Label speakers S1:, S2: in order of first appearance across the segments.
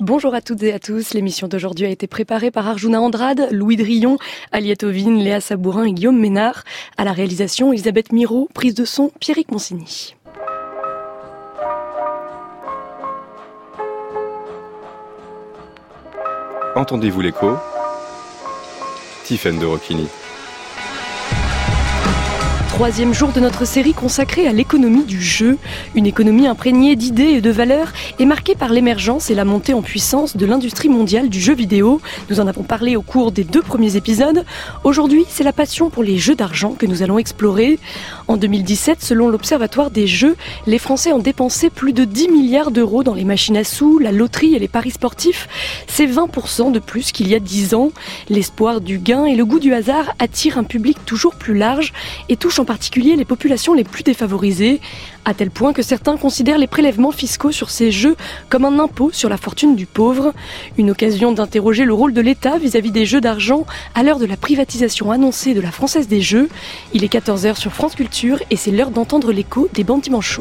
S1: Bonjour à toutes et à tous. L'émission d'aujourd'hui a été préparée par Arjuna Andrade, Louis Drillon, Aliette Ovine, Léa Sabourin et Guillaume Ménard. À la réalisation, Elisabeth Miro, prise de son, Pierrick Monsigny.
S2: Entendez-vous l'écho ? Tiffaine de Rocchini.
S1: Troisième jour de notre série consacrée à l'économie du jeu. Une économie imprégnée d'idées et de valeurs et marquée par l'émergence et la montée en puissance de l'industrie mondiale du jeu vidéo. Nous en avons parlé au cours des 2 premiers épisodes. Aujourd'hui, c'est la passion pour les jeux d'argent que nous allons explorer. En 2017, selon l'Observatoire des jeux, les Français ont dépensé plus de 10 milliards d'euros dans les machines à sous, la loterie et les paris sportifs. C'est 20% de plus qu'il y a 10 ans. L'espoir du gain et le goût du hasard attirent un public toujours plus large et touchent en particulier les populations les plus défavorisées, à tel point que certains considèrent les prélèvements fiscaux sur ces jeux comme un impôt sur la fortune du pauvre. Une occasion d'interroger le rôle de l'État vis-à-vis des jeux d'argent à l'heure de la privatisation annoncée de la Française des Jeux. Il est 14h sur France Culture et c'est l'heure d'entendre l'écho des bandits manchots.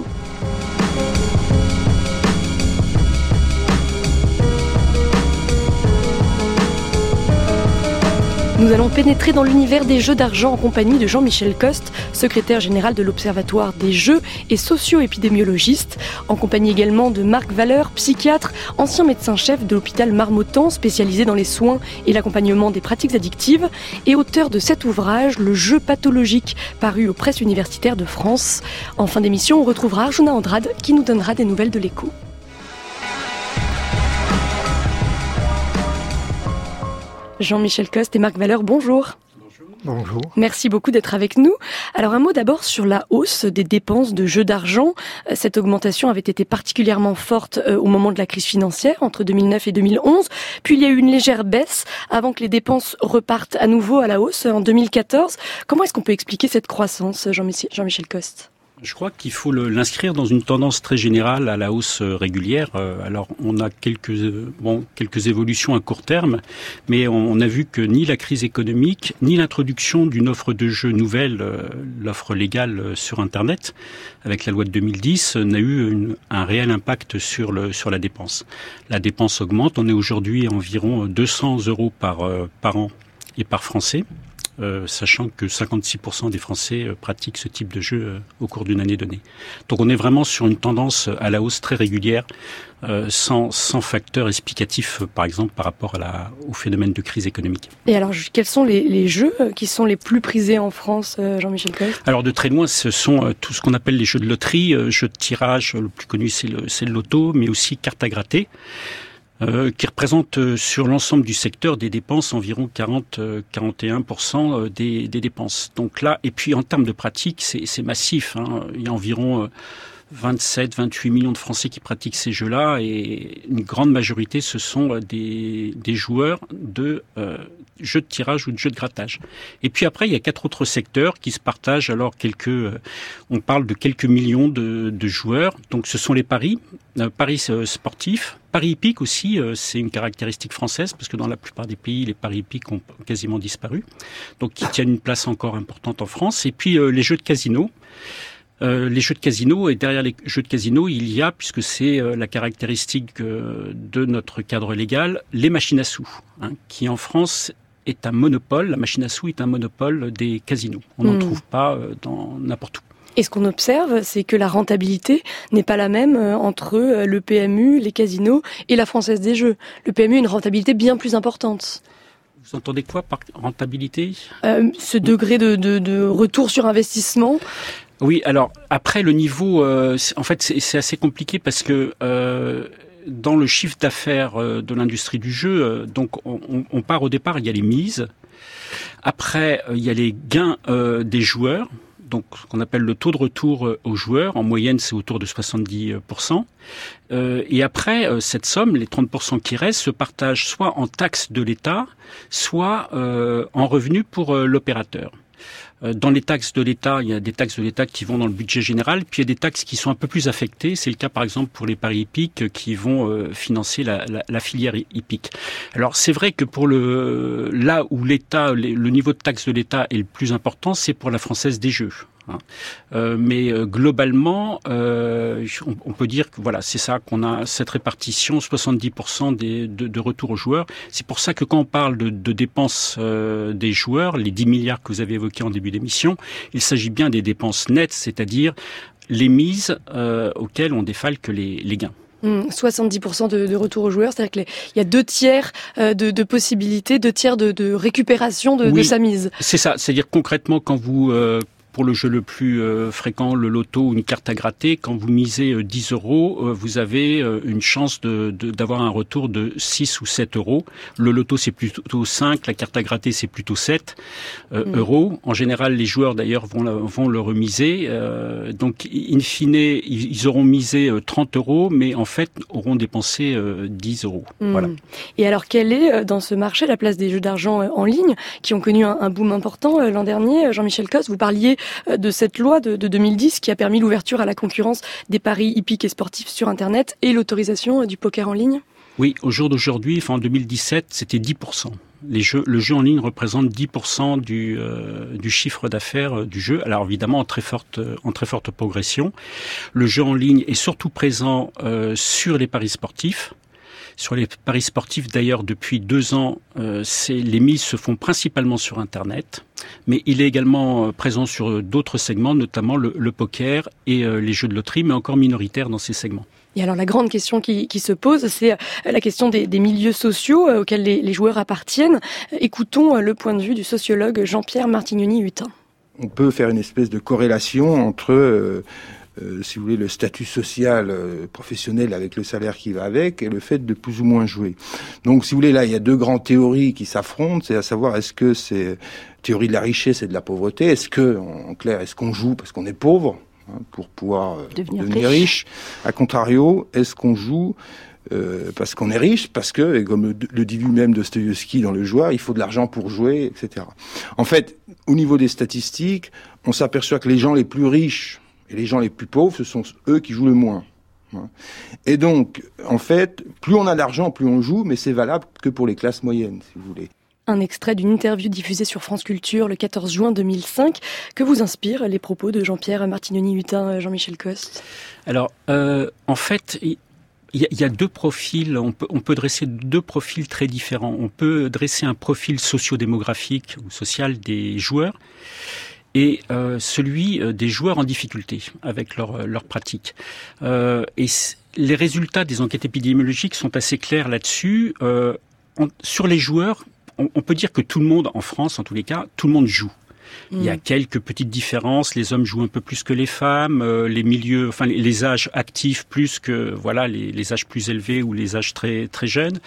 S1: Nous allons pénétrer dans l'univers des jeux d'argent en compagnie de Jean-Michel Coste, secrétaire général de l'Observatoire des jeux et socio-épidémiologiste, en compagnie également de Marc Valeur, psychiatre, ancien médecin-chef de l'hôpital Marmottan, spécialisé dans les soins et l'accompagnement des pratiques addictives, et auteur de cet ouvrage, Le jeu pathologique, paru aux presses universitaires de France. En fin d'émission, on retrouvera Arjuna Andrade qui nous donnera des nouvelles de l'écho. Jean-Michel Coste et Marc Valeur, bonjour.
S3: Bonjour.
S1: Merci beaucoup d'être avec nous. Alors un mot d'abord sur la hausse des dépenses de jeux d'argent. Cette augmentation avait été particulièrement forte au moment de la crise financière, entre 2009 et 2011. Puis il y a eu une légère baisse avant que les dépenses repartent à nouveau à la hausse en 2014. Comment est-ce qu'on peut expliquer cette croissance, Jean-Michel Coste ?
S4: Je crois qu'il faut l'inscrire dans une tendance très générale à la hausse régulière. Alors, on a quelques évolutions à court terme, mais on a vu que ni la crise économique, ni l'introduction d'une offre de jeux nouvelle, l'offre légale sur Internet, avec la loi de 2010, n'a eu un réel impact sur la dépense. La dépense augmente. On est aujourd'hui à environ 200 € par an et par Français. Sachant que 56% des Français pratiquent ce type de jeu au cours d'une année donnée. Donc on est vraiment sur une tendance à la hausse très régulière, sans facteur explicatif, par exemple, par rapport au phénomène de crise économique.
S1: Et alors, quels sont les jeux qui sont les plus prisés en France, Jean-Michel Coste ?
S4: Alors de très loin, ce sont tout ce qu'on appelle les jeux de loterie, jeux de tirage, le plus connu c'est le loto, mais aussi cartes à gratter. Qui représente sur l'ensemble du secteur des dépenses environ 40-41% des dépenses. Donc là, et puis en termes de pratique, c'est massif. Il y a environ 27-28 millions de Français qui pratiquent ces jeux-là et une grande majorité, ce sont des joueurs de jeux de tirage ou de jeux de grattage. Et puis après, il y a 4 autres secteurs qui se partagent. Alors on parle de quelques millions de joueurs. Donc ce sont les paris sportifs, paris hippiques aussi, c'est une caractéristique française parce que dans la plupart des pays, les paris hippiques ont quasiment disparu. Donc qui tiennent une place encore importante en France. Et puis les jeux de casino. Les jeux de casino, et derrière les jeux de casino, il y a, puisque c'est la caractéristique de notre cadre légal, les machines à sous, qui en France est un monopole. La machine à sous est un monopole des casinos. On n'en trouve pas dans n'importe où.
S1: Et ce qu'on observe, c'est que la rentabilité n'est pas la même entre le PMU, les casinos et la Française des Jeux. Le PMU a une rentabilité bien plus importante.
S4: Vous entendez quoi par rentabilité ?
S1: Ce degré de retour sur investissement.
S4: Oui, alors après le niveau, en fait c'est assez compliqué parce que dans le chiffre d'affaires de l'industrie du jeu, donc on part au départ, il y a les mises, après il y a les gains des joueurs, donc ce qu'on appelle le taux de retour aux joueurs, en moyenne c'est autour de 70%, et après cette somme, les 30% qui restent, se partagent soit en taxes de l'État, soit en revenus pour l'opérateur. Dans les taxes de l'État, il y a des taxes de l'État qui vont dans le budget général, puis il y a des taxes qui sont un peu plus affectées. C'est le cas par exemple pour les paris hippiques qui vont financer la filière hippique. Alors c'est vrai que pour là où l'État, le niveau de taxe de l'État est le plus important, c'est pour la Française des Jeux. Mais globalement, on peut dire que voilà, c'est ça qu'on a cette répartition, 70% de retour aux joueurs. C'est pour ça que quand on parle de dépenses des joueurs, les 10 milliards que vous avez évoqués en début d'émission, il s'agit bien des dépenses nettes, c'est-à-dire les mises auxquelles on défale que les gains.
S1: 70% de retour aux joueurs, c'est-à-dire qu'il y a 2 tiers de possibilités, 2 tiers de récupération de sa mise.
S4: C'est ça, c'est-à-dire concrètement quand vous... pour le jeu le plus fréquent, le loto ou une carte à gratter, quand vous misez 10 €, vous avez une chance d'avoir un retour de 6 ou 7 €. Le loto, c'est plutôt 5, la carte à gratter, c'est plutôt 7 euros. En général, les joueurs, d'ailleurs, vont le remiser. Donc, in fine, ils auront misé 30 €, mais en fait, auront dépensé 10 €. Voilà.
S1: Et alors, quelle est, dans ce marché, la place des jeux d'argent en ligne, qui ont connu un boom important l'an dernier? Jean-Michel Coste, vous parliez de cette loi de 2010 qui a permis l'ouverture à la concurrence des paris hippiques et sportifs sur Internet et l'autorisation du poker en ligne.
S4: Oui, au jour d'aujourd'hui, en 2017, c'était 10%. Le jeu en ligne représente 10% du chiffre d'affaires du jeu. Alors évidemment, en très forte progression. Le jeu en ligne est surtout présent sur les paris sportifs. Sur les paris sportifs, d'ailleurs, depuis 2 ans, les mises se font principalement sur Internet. Mais il est également présent sur d'autres segments, notamment le poker et les jeux de loterie, mais encore minoritaires dans ces segments.
S1: Et alors la grande question qui se pose, c'est la question des milieux sociaux auxquels les joueurs appartiennent. Écoutons le point de vue du sociologue Jean-Pierre Martignoni-Hutin.
S2: On peut faire une espèce de corrélation entre... si vous voulez, le statut social professionnel avec le salaire qui va avec et le fait de plus ou moins jouer. Donc, si vous voulez, là, il y a 2 grandes théories qui s'affrontent, c'est à savoir, est-ce que c'est théorie de la richesse et de la pauvreté? Est-ce que, en clair, est-ce qu'on joue parce qu'on est pauvre, pour pouvoir devenir riche? A contrario, est-ce qu'on joue parce qu'on est riche, parce que, et comme le dit lui-même Dostoïevski dans Le Joueur, il faut de l'argent pour jouer, etc. En fait, au niveau des statistiques, on s'aperçoit que les gens les plus riches et les gens les plus pauvres, ce sont eux qui jouent le moins. Et donc, en fait, plus on a d'argent, plus on joue, mais c'est valable que pour les classes moyennes, si vous voulez.
S1: Un extrait d'une interview diffusée sur France Culture le 14 juin 2005. Que vous inspirent les propos de Jean-Pierre Martignoni-Hutin, Jean-Michel Coste?
S4: Alors, en fait... Il y a 2 profils, on peut dresser 2 profils très différents. On peut dresser un profil socio-démographique ou social des joueurs et celui des joueurs en difficulté avec leur pratique. Et les résultats des enquêtes épidémiologiques sont assez clairs là-dessus. Sur les joueurs, on peut dire que tout le monde, en France en tous les cas, tout le monde joue. Il y a quelques petites différences. Les hommes jouent un peu plus que les femmes. Les milieux, les âges actifs plus que les âges plus élevés ou les âges très très jeunes.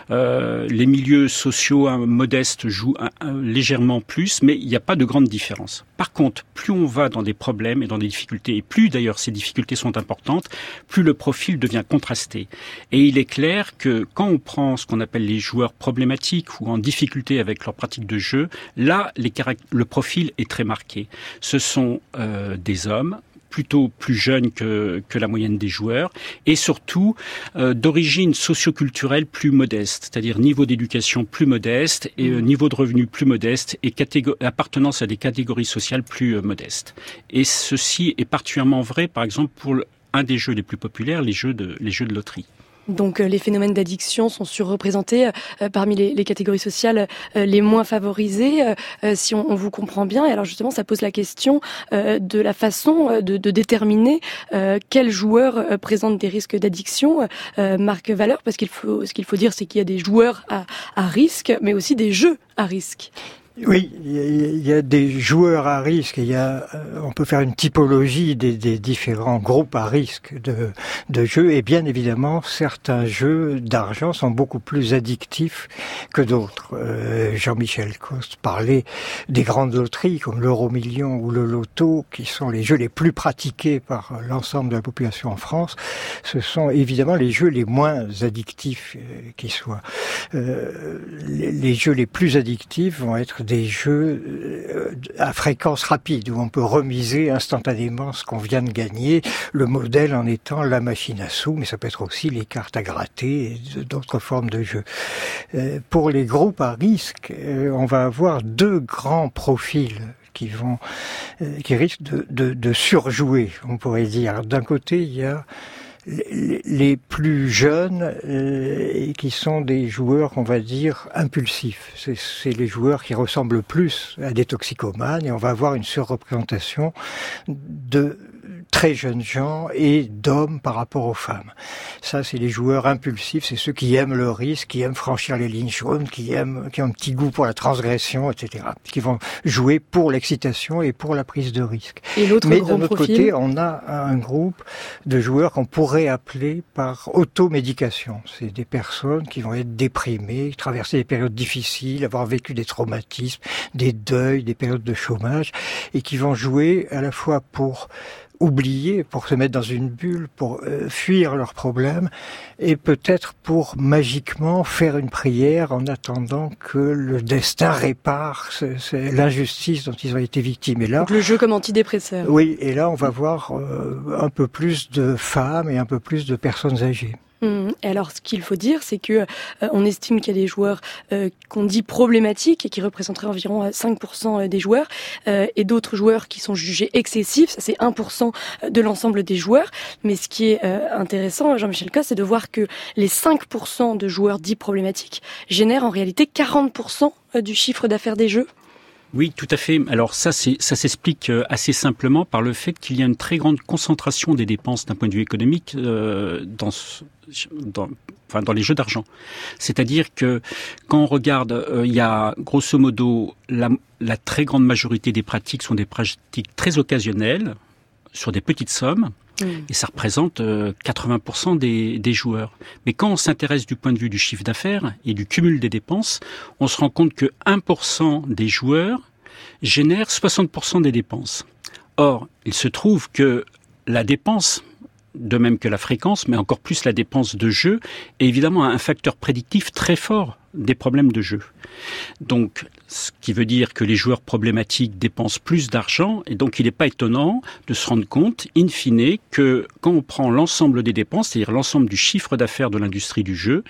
S4: Les milieux sociaux modestes jouent légèrement plus, mais il n'y a pas de grande différence. Par contre, plus on va dans des problèmes et dans des difficultés, et plus d'ailleurs ces difficultés sont importantes, plus le profil devient contrasté. Et il est clair que quand on prend ce qu'on appelle les joueurs problématiques ou en difficulté avec leur pratique de jeu, là, le profil est très marqué. Ce sont des hommes plutôt plus jeunes que la moyenne des joueurs et surtout d'origine socio-culturelle plus modeste, c'est-à-dire niveau d'éducation plus modeste et niveau de revenus plus modeste et appartenance à des catégories sociales plus modestes. Et ceci est particulièrement vrai, par exemple, pour un des jeux les plus populaires, les jeux de loterie.
S1: Donc les phénomènes d'addiction sont surreprésentés parmi les catégories sociales les moins favorisées, si on vous comprend bien. Et alors justement, ça pose la question de la façon de déterminer quels joueurs présentent des risques d'addiction. Marc Valeur, parce ce qu'il faut dire, c'est qu'il y a des joueurs à risque, mais aussi des jeux à risque.
S3: Oui, il y a des joueurs à risque. On peut faire une typologie des différents groupes à risque de jeux. Et bien évidemment, certains jeux d'argent sont beaucoup plus addictifs que d'autres. Jean-Michel Coste parlait des grandes loteries comme l'Euro-Million ou le Loto, qui sont les jeux les plus pratiqués par l'ensemble de la population en France. Ce sont évidemment les jeux les moins addictifs qui soient. Les jeux les plus addictifs vont être des jeux à fréquence rapide, où on peut remiser instantanément ce qu'on vient de gagner, le modèle en étant la machine à sous, mais ça peut être aussi les cartes à gratter et d'autres formes de jeux. Pour les groupes à risque, on va avoir 2 grands profils qui risquent de surjouer, on pourrait dire. Alors, d'un côté, il y a les plus jeunes et qui sont des joueurs, on va dire, impulsifs. C'est les joueurs qui ressemblent plus à des toxicomanes, et on va avoir une surreprésentation de très jeunes gens et d'hommes par rapport aux femmes. Ça, c'est les joueurs impulsifs, c'est ceux qui aiment le risque, qui aiment franchir les lignes jaunes, qui ont un petit goût pour la transgression, etc. Qui vont jouer pour l'excitation et pour la prise de risque.
S1: Et
S3: Mais d'un autre côté, on a un groupe de joueurs qu'on pourrait appeler par automédication. C'est des personnes qui vont être déprimées, traverser des périodes difficiles, avoir vécu des traumatismes, des deuils, des périodes de chômage, et qui vont jouer à la fois pour oublier, pour se mettre dans une bulle, pour fuir leurs problèmes, et peut-être pour magiquement faire une prière en attendant que le destin répare l'injustice dont ils ont été victimes. Et là,
S1: donc le jeu comme antidépresseur.
S3: Oui, et là on va voir un peu plus de femmes et un peu plus de personnes âgées.
S1: Et alors, ce qu'il faut dire, c'est que on estime qu'il y a des joueurs qu'on dit problématiques et qui représenteraient environ 5% des joueurs, et d'autres joueurs qui sont jugés excessifs. Ça, c'est 1% de l'ensemble des joueurs. Mais ce qui est intéressant, Jean-Michel Cos, c'est de voir que les 5% de joueurs dits problématiques génèrent en réalité 40% du chiffre d'affaires des jeux.
S4: Oui, tout à fait. Alors ça s'explique assez simplement par le fait qu'il y a une très grande concentration des dépenses d'un point de vue économique dans les jeux d'argent. C'est-à-dire que quand on regarde, il y a grosso modo la très grande majorité des pratiques sont des pratiques très occasionnelles sur des petites sommes. Et ça représente 80% des joueurs. Mais quand on s'intéresse du point de vue du chiffre d'affaires et du cumul des dépenses, on se rend compte que 1% des joueurs génèrent 60% des dépenses. Or, il se trouve que la dépense, de même que la fréquence, mais encore plus la dépense de jeu, est évidemment un facteur prédictif très fort des problèmes de jeu. Donc, ce qui veut dire que les joueurs problématiques dépensent plus d'argent, et donc il n'est pas étonnant de se rendre compte, in fine, que quand on prend l'ensemble des dépenses, c'est-à-dire l'ensemble du chiffre d'affaires de l'industrie du jeu,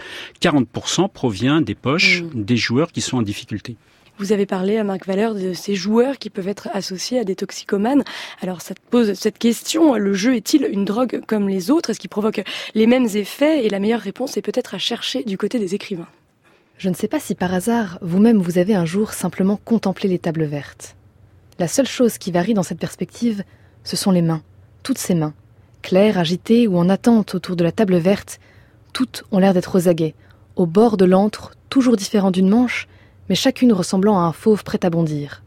S4: 40% provient des poches des joueurs qui sont en difficulté.
S1: Vous avez parlé à Marc Valeur de ces joueurs qui peuvent être associés à des toxicomanes. Alors ça te pose cette question, le jeu est-il une drogue comme les autres? Est-ce qu'il provoque les mêmes effets? Et la meilleure réponse est peut-être à chercher du côté des écrivains.
S5: Je ne sais pas si par hasard, vous-même vous avez un jour simplement contemplé les tables vertes. La seule chose qui varie dans cette perspective, ce sont les mains. Toutes ces mains, claires, agitées ou en attente autour de la table verte, toutes ont l'air d'être aux aguets, au bord de l'antre, toujours différent d'une manche, mais chacune ressemblant à un fauve prêt à bondir.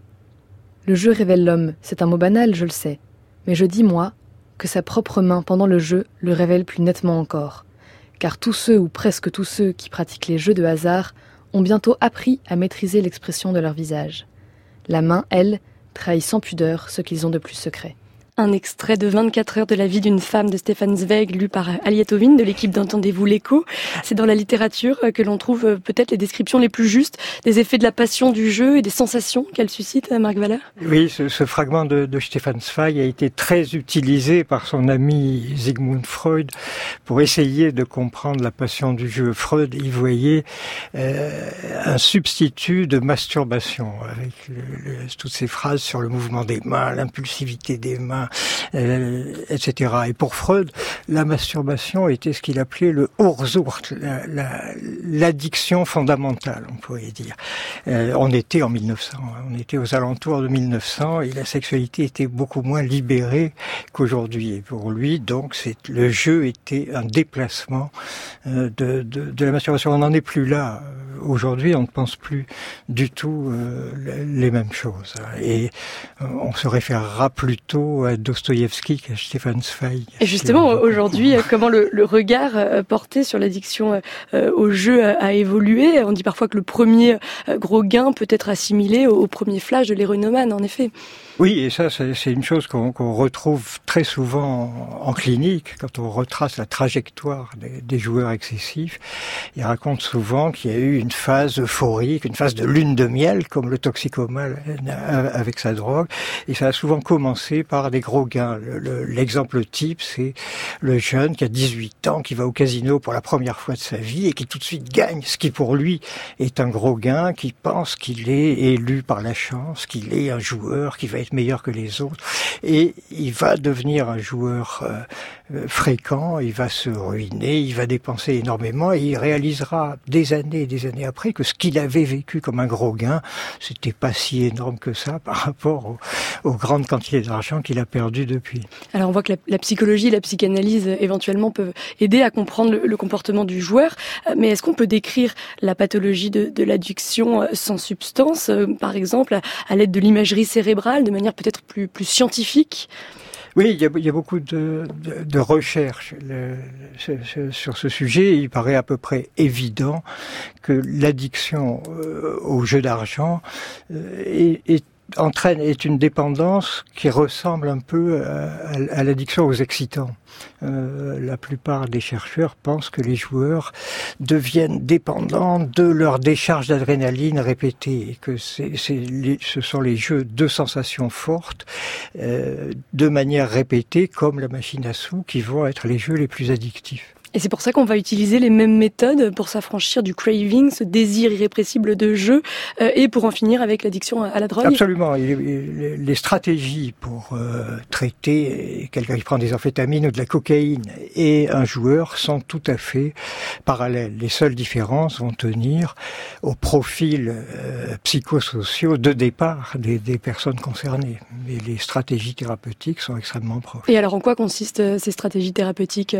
S5: Le jeu révèle l'homme, c'est un mot banal, je le sais, mais je dis, moi, que sa propre main pendant le jeu le révèle plus nettement encore. Car tous ceux ou presque tous ceux qui pratiquent les jeux de hasard ont bientôt appris à maîtriser l'expression de leur visage. La main, elle, trahit sans pudeur ce qu'ils ont de plus secret.
S1: Un extrait de 24 heures de la vie d'une femme de Stefan Zweig, lu par Aliette Ovine de l'équipe d'Entendez-vous l'écho. C'est dans la littérature que l'on trouve peut-être les descriptions les plus justes des effets de la passion du jeu et des sensations qu'elle suscite, Marc Valeur.
S3: Oui, ce fragment de Stefan Zweig a été très utilisé par son ami Sigmund Freud pour essayer de comprendre la passion du jeu. Freud y voyait un substitut de masturbation, avec toutes ces phrases sur le mouvement des mains, l'impulsivité des mains, etc. Et pour Freud, la masturbation était ce qu'il appelait le Ursucht, l'addiction fondamentale, on pourrait dire. On était en 1900, on était aux alentours de 1900 et la sexualité était beaucoup moins libérée qu'aujourd'hui. Et pour lui, donc, le jeu était un déplacement de la masturbation. On n'en est plus là. Aujourd'hui, on ne pense plus du tout les mêmes choses. Et on se référera plutôt à Dostoïevski qu'à Stefan Zweig.
S1: Et justement, aujourd'hui, comment le regard porté sur l'addiction au jeu a évolué? On dit parfois que le premier gros gain peut être assimilé au premier flash de l'héroïnomane, en effet.
S3: Oui, et ça, c'est une chose qu'on retrouve très souvent en clinique, quand on retrace la trajectoire des joueurs excessifs. Ils racontent souvent qu'il y a eu une phase euphorique, une phase de lune de miel, comme le toxicomane avec sa drogue. Et ça a souvent commencé par des gros gains. L'exemple type, c'est le jeune qui a 18 ans, qui va au casino pour la première fois de sa vie et qui tout de suite gagne, ce qui pour lui est un gros gain, qui pense qu'il est élu par la chance, qu'il est un joueur, qui va être meilleur que les autres. Et il va devenir un joueur fréquent, il va se ruiner, il va dépenser énormément et il réalisera des années après que ce qu'il avait vécu comme un gros gain, c'était pas si énorme que ça par rapport aux grandes quantités d'argent qu'il a perdu depuis.
S1: Alors on voit que la psychologie et la psychanalyse éventuellement peuvent aider à comprendre le comportement du joueur, mais est-ce qu'on peut décrire la pathologie de l'addiction sans substance, par exemple à l'aide de l'imagerie cérébrale, de manière peut-être plus scientifique ?
S3: Oui, il y a beaucoup de recherches sur ce sujet. Il paraît à peu près évident que l'addiction au jeu d'argent est une dépendance qui ressemble un peu à l'addiction aux excitants. La plupart des chercheurs pensent que les joueurs deviennent dépendants de leur décharge d'adrénaline répétée et que ce sont les jeux de sensations fortes de manière répétée comme la machine à sous qui vont être les jeux les plus addictifs.
S1: Et c'est pour ça qu'on va utiliser les mêmes méthodes pour s'affranchir du craving, ce désir irrépressible de jeu, et pour en finir avec l'addiction à la drogue.
S3: Absolument. Les stratégies pour traiter quelqu'un qui prend des amphétamines ou de la cocaïne et un joueur sont tout à fait parallèles. Les seules différences vont tenir aux profils psychosociaux de départ des personnes concernées. Mais les stratégies thérapeutiques sont extrêmement proches.
S1: Et alors en quoi consistent ces stratégies thérapeutiques,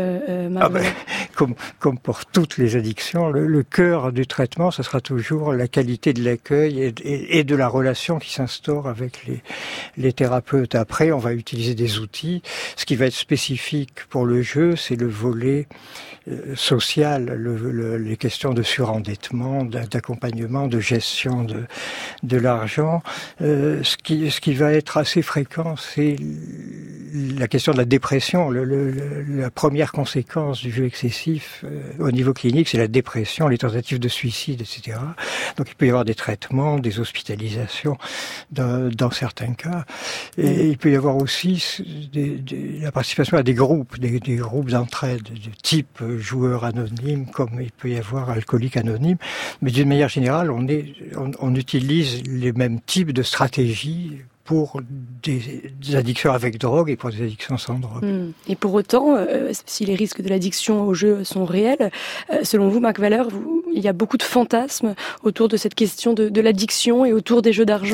S3: Comme pour toutes les addictions, le cœur du traitement, ce sera toujours la qualité de l'accueil et de la relation qui s'instaure avec les thérapeutes. Après, on va utiliser des outils. Ce qui va être spécifique pour le jeu, c'est le volet social, les questions de surendettement, d'accompagnement, de gestion de l'argent. Ce qui va être assez fréquent, c'est la question de la dépression. La première conséquence du jeu excessif au niveau clinique, c'est la dépression, les tentatives de suicide, etc. Donc il peut y avoir des traitements, des hospitalisations dans certains cas. Et il peut y avoir aussi la participation à des groupes d'entraide, de type joueur anonyme, comme il peut y avoir alcoolique anonyme. Mais d'une manière générale, on utilise les mêmes types de stratégies pour des addictions avec drogue et pour des addictions sans drogue.
S1: Et pour autant, si les risques de l'addiction au jeu sont réels, selon vous, Marc Waller, il y a beaucoup de fantasmes autour de cette question de l'addiction et autour des jeux d'argent ?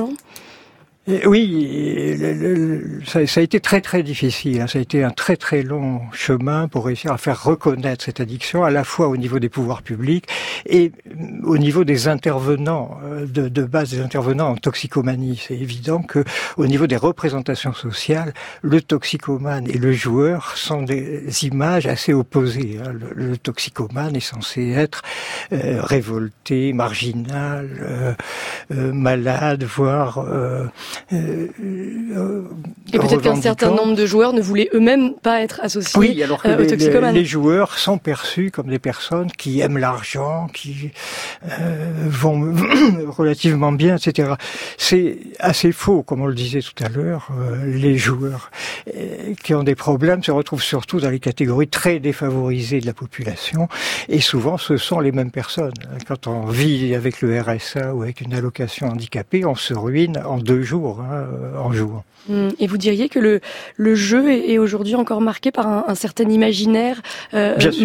S3: Oui, ça a été très très difficile. Ça a été un très très long chemin pour réussir à faire reconnaître cette addiction, à la fois au niveau des pouvoirs publics et au niveau des intervenants de base, des intervenants en toxicomanie. C'est évident que au niveau des représentations sociales, le toxicomane et le joueur sont des images assez opposées. Le toxicomane est censé être révolté, marginal, malade, voire
S1: et peut-être qu'un certain nombre de joueurs ne voulaient eux-mêmes pas être associés aux toxicomanes.
S3: Les joueurs sont perçus comme des personnes qui aiment l'argent, qui vont relativement bien, etc. C'est assez faux, comme on le disait tout à l'heure. Les joueurs qui ont des problèmes se retrouvent surtout dans les catégories très défavorisées de la population, et souvent ce sont les mêmes personnes. Quand on vit avec le RSA ou avec une allocation handicapée, on se ruine en 2 jours. En jouant.
S1: Et vous diriez que le jeu est aujourd'hui encore marqué par un certain imaginaire moralisant ?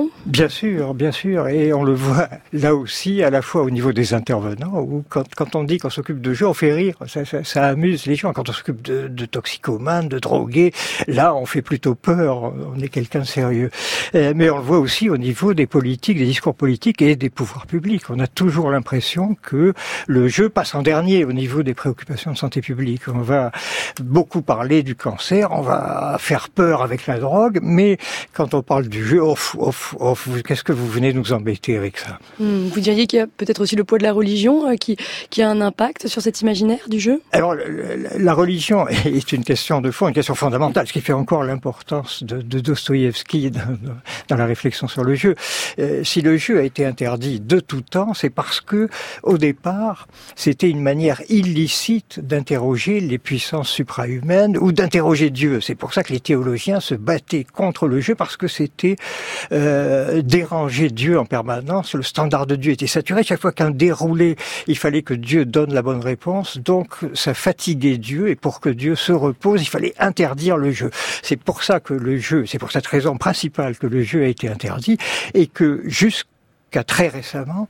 S3: Bien sûr. Et on le voit là aussi, à la fois au niveau des intervenants, où quand on dit qu'on s'occupe de jeux, on fait rire. Ça amuse les gens. Quand on s'occupe de toxicomanes, de drogués, là, on fait plutôt peur. On est quelqu'un de sérieux. Mais on le voit aussi au niveau des politiques, des discours politiques et des pouvoirs publics. On a toujours l'impression que le jeu passe en dernier au niveau des préoccupations de santé publique. On va beaucoup parler du cancer, on va faire peur avec la drogue, mais quand on parle du jeu, qu'est-ce que vous venez nous embêter avec ça?
S1: Vous diriez qu'il y a peut-être aussi le poids de la religion qui a un impact sur cet imaginaire du jeu?
S3: Alors, la religion est une question de fond, une question fondamentale, ce qui fait encore l'importance de Dostoïevski dans la réflexion sur le jeu. Si le jeu a été interdit de tout temps, c'est parce que, au départ, c'était une manière illicite d'interroger les puissances suprahumaines ou d'interroger Dieu. C'est pour ça que les théologiens se battaient contre le jeu, parce que c'était déranger Dieu en permanence. Le standard de Dieu était saturé. Chaque fois qu'un déroulé, il fallait que Dieu donne la bonne réponse. Donc, ça fatiguait Dieu, et pour que Dieu se repose, il fallait interdire le jeu. C'est pour ça que le jeu, c'est pour cette raison principale que le jeu a été interdit, et que jusqu'à très récemment,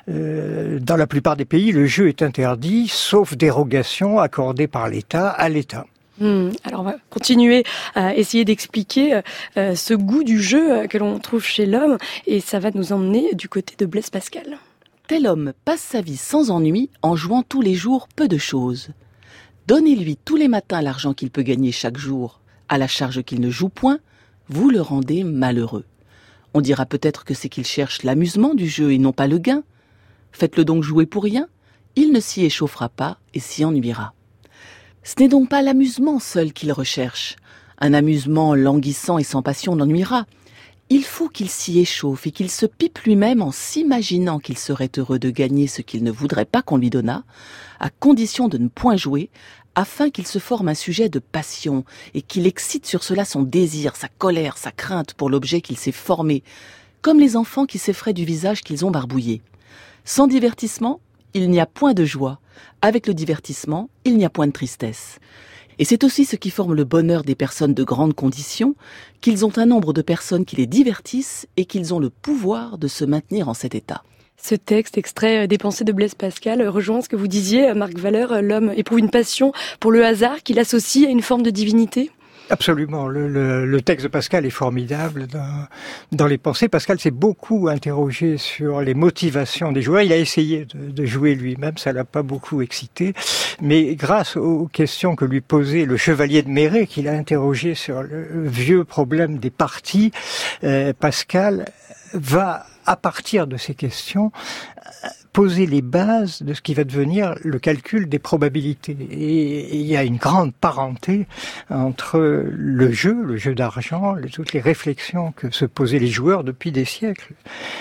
S3: dans la plupart des pays, le jeu est interdit, sauf dérogation accordée par l'État à l'État.
S1: Alors on va continuer à essayer d'expliquer ce goût du jeu que l'on trouve chez l'homme, et ça va nous emmener du côté de Blaise Pascal.
S6: Tel homme passe sa vie sans ennui en jouant tous les jours peu de choses. Donnez-lui tous les matins l'argent qu'il peut gagner chaque jour, à la charge qu'il ne joue point, vous le rendez malheureux. On dira peut-être que c'est qu'il cherche l'amusement du jeu et non pas le gain. Faites-le donc jouer pour rien, il ne s'y échauffera pas et s'y ennuiera. Ce n'est donc pas l'amusement seul qu'il recherche. Un amusement languissant et sans passion l'ennuiera. Il faut qu'il s'y échauffe et qu'il se pipe lui-même en s'imaginant qu'il serait heureux de gagner ce qu'il ne voudrait pas qu'on lui donnât, à condition de ne point jouer, afin qu'il se forme un sujet de passion et qu'il excite sur cela son désir, sa colère, sa crainte pour l'objet qu'il s'est formé, comme les enfants qui s'effraient du visage qu'ils ont barbouillé. Sans divertissement, il n'y a point de joie. Avec le divertissement, il n'y a point de tristesse. Et c'est aussi ce qui forme le bonheur des personnes de grande condition, qu'ils ont un nombre de personnes qui les divertissent et qu'ils ont le pouvoir de se maintenir en cet état.
S1: Ce texte, extrait des pensées de Blaise Pascal, rejoint ce que vous disiez, Marc Valeur. L'homme éprouve une passion pour le hasard qu'il associe à une forme de divinité.
S3: Absolument. Le texte de Pascal est formidable dans les pensées. Pascal s'est beaucoup interrogé sur les motivations des joueurs. Il a essayé de jouer lui-même, ça l'a pas beaucoup excité. Mais grâce aux questions que lui posait le chevalier de Méré, qu'il a interrogé sur le vieux problème des parties, Pascal va, à partir de ces questions, poser les bases de ce qui va devenir le calcul des probabilités. Et il y a une grande parenté entre le jeu d'argent, toutes les réflexions que se posaient les joueurs depuis des siècles,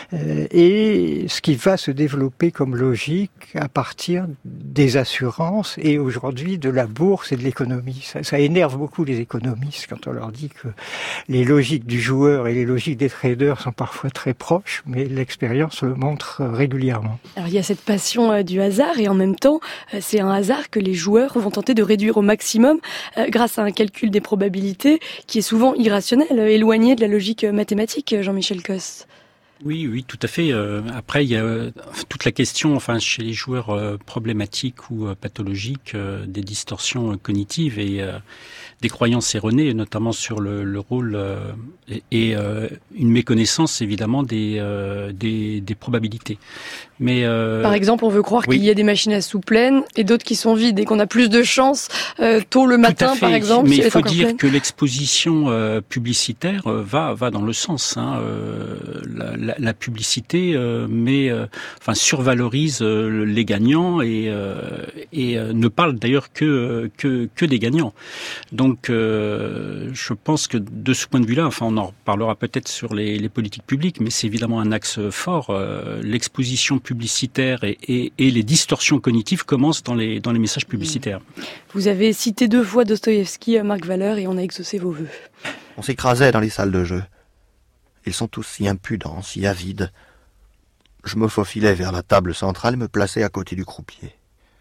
S3: et ce qui va se développer comme logique à partir des assurances et aujourd'hui de la bourse et de l'économie. Ça énerve beaucoup les économistes quand on leur dit que les logiques du joueur et les logiques des traders sont parfois très proches, mais l'expérience le montre régulièrement.
S1: Alors il y a cette passion du hasard, et en même temps, c'est un hasard que les joueurs vont tenter de réduire au maximum grâce à un calcul des probabilités qui est souvent irrationnel, éloigné de la logique mathématique, Jean-Michel Cos.
S4: Oui, tout à fait. Après, il y a toute la question, chez les joueurs problématiques ou pathologiques, des distorsions cognitives et des croyances erronées, notamment sur le rôle et une méconnaissance évidemment des probabilités. Mais
S1: par exemple, on veut croire qu'il y a des machines à sous pleines et d'autres qui sont vides et qu'on a plus de chance tôt le matin, par exemple.
S4: Mais il faut dire que l'exposition publicitaire va dans le sens. La publicité survalorise les gagnants et ne parle d'ailleurs que des gagnants. Donc je pense que de ce point de vue-là, on en reparlera peut-être sur les politiques publiques, mais c'est évidemment un axe fort. L'exposition publicitaire et les distorsions cognitives commencent dans les messages publicitaires.
S1: Vous avez cité 2 fois Dostoïevski, Marc Valeur, et on a exaucé vos vœux.
S7: On s'écrasait dans les salles de jeu. Ils sont tous si impudents, si avides. Je me faufilais vers la table centrale et me plaçais à côté du croupier.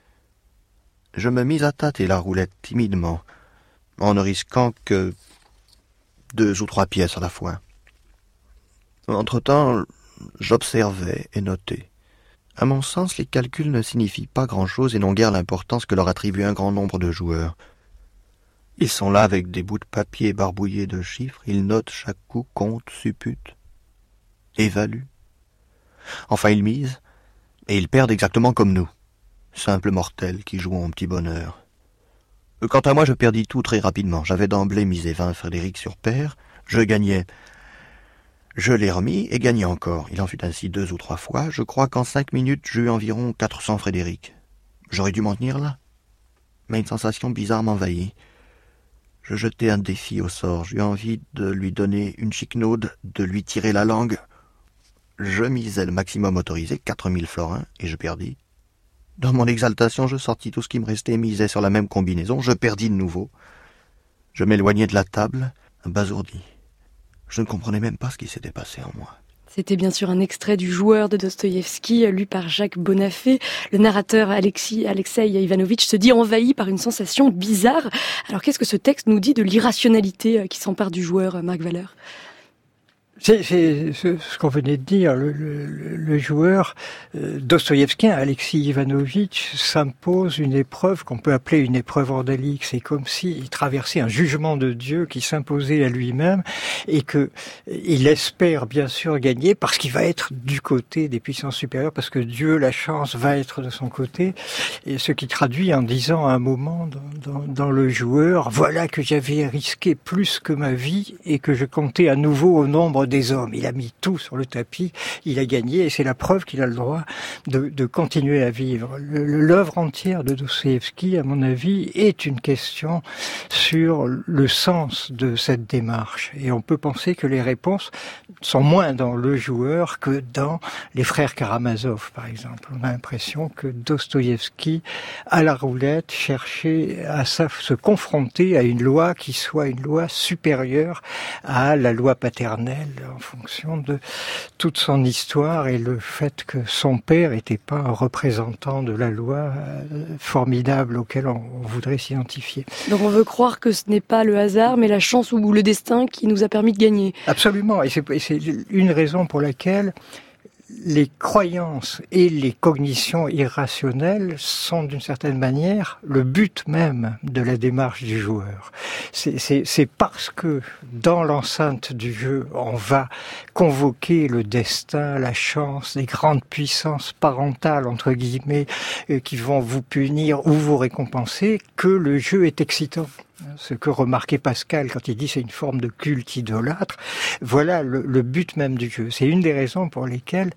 S7: Je me mis à tâter la roulette timidement, en ne risquant que 2 ou 3 pièces à la fois. Entre-temps, j'observais et notais. À mon sens, les calculs ne signifient pas grand-chose et n'ont guère l'importance que leur attribue un grand nombre de joueurs. Ils sont là avec des bouts de papier barbouillés de chiffres, ils notent chaque coup, comptent, supputent, évaluent. Enfin, ils misent, et ils perdent exactement comme nous. simple mortel qui joue en petit bonheur. Quant à moi, je perdis tout très rapidement. J'avais d'emblée misé 20 Frédéric sur pair. Je gagnais. Je l'ai remis et gagnais encore. Il en fut ainsi 2 ou 3 fois. Je crois qu'en 5 minutes, j'ai eu environ 400 Frédéric. J'aurais dû m'en tenir là. Mais une sensation bizarre m'envahit. Je jetai un défi au sort. J'eus envie de lui donner une chiquenaude, de lui tirer la langue. Je misais le maximum autorisé, 4000 florins, et je perdis. Dans mon exaltation, je sortis tout ce qui me restait et misais sur la même combinaison. Je perdis de nouveau. Je m'éloignai de la table, abasourdi. Je ne comprenais même pas ce qui s'était passé en moi.
S1: C'était bien sûr un extrait du Joueur de Dostoïevski, lu par Jacques Bonafé. Le narrateur Alexei Ivanovitch se dit envahi par une sensation bizarre. Alors qu'est-ce que ce texte nous dit de l'irrationalité qui s'empare du joueur, Marc Valeur ?
S3: C'est ce qu'on venait de dire. Le joueur dostoïevskien, Alexei Ivanovitch, s'impose une épreuve qu'on peut appeler une épreuve ordalique. C'est comme s'il traversait un jugement de Dieu qui s'imposait à lui-même et que il espère bien sûr gagner parce qu'il va être du côté des puissances supérieures, parce que Dieu, la chance, va être de son côté. Et ce qui traduit en disant à un moment dans le joueur, voilà que j'avais risqué plus que ma vie et que je comptais à nouveau au nombre des hommes. Il a mis tout sur le tapis, il a gagné et c'est la preuve qu'il a le droit de continuer à vivre. L'œuvre entière de Dostoïevski, à mon avis, est une question sur le sens de cette démarche. Et on peut penser que les réponses sont moins dans le joueur que dans les frères Karamazov, par exemple. On a l'impression que Dostoïevski, à la roulette, cherchait à se confronter à une loi qui soit une loi supérieure à la loi paternelle, en fonction de toute son histoire et le fait que son père n'était pas un représentant de la loi formidable auquel on voudrait s'identifier.
S1: Donc on veut croire que ce n'est pas le hasard, mais la chance ou le destin qui nous a permis de gagner.
S3: Absolument, et c'est une raison pour laquelle les croyances et les cognitions irrationnelles sont d'une certaine manière le but même de la démarche du joueur. C'est parce que dans l'enceinte du jeu, on va convoquer le destin, la chance, les grandes puissances parentales, entre guillemets, qui vont vous punir ou vous récompenser, que le jeu est excitant. Ce que remarquait Pascal quand il dit c'est une forme de culte idolâtre, voilà le but même du jeu. C'est une des raisons pour lesquelles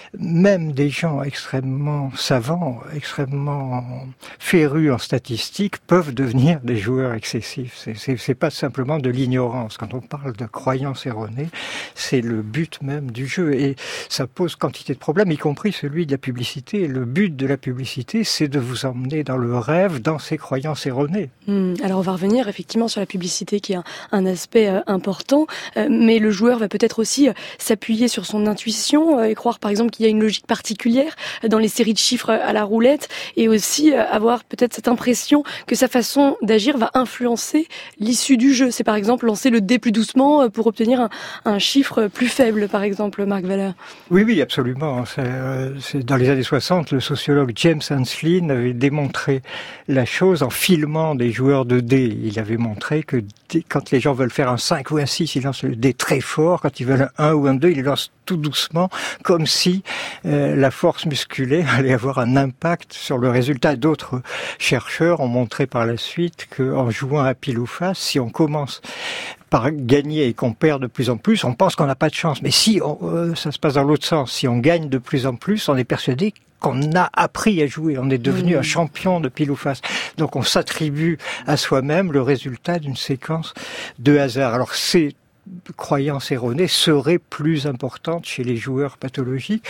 S3: même des gens extrêmement savants, extrêmement férus en statistique peuvent devenir des joueurs excessifs. C'est pas simplement de l'ignorance. Quand on parle de croyances erronées, c'est le but même du jeu. Et ça pose quantité de problèmes, y compris celui de la publicité. Et le but de la publicité, c'est de vous emmener dans le rêve, dans ces croyances erronées.
S1: Alors on va revenir effectivement sur la publicité qui est un aspect important, mais le joueur va peut-être aussi s'appuyer sur son intuition et croire par exemple qu'il y a une logique particulière dans les séries de chiffres à la roulette et aussi avoir peut-être cette impression que sa façon d'agir va influencer l'issue du jeu. C'est par exemple lancer le dé plus doucement pour obtenir un chiffre plus faible, par exemple, Marc Valeur.
S3: Oui, absolument. C'est dans les années 60, le sociologue James Henslin avait démontré la chose en filmant des joueurs de dés. Il avait montré que quand les gens veulent faire un 5 ou un 6, ils lancent le dé très fort. Quand ils veulent un 1 ou un 2, ils le lancent tout doucement, comme si la force musculaire allait avoir un impact sur le résultat. D'autres chercheurs ont montré par la suite qu'en jouant à pile ou face, si on commence par gagner et qu'on perd de plus en plus, on pense qu'on n'a pas de chance. Mais si ça se passe dans l'autre sens, si on gagne de plus en plus, on est persuadé qu'on a appris à jouer, on est devenu un champion de pile ou face. Donc on s'attribue à soi-même le résultat d'une séquence de hasard. Alors ces croyances erronées seraient plus importantes chez les joueurs pathologiques,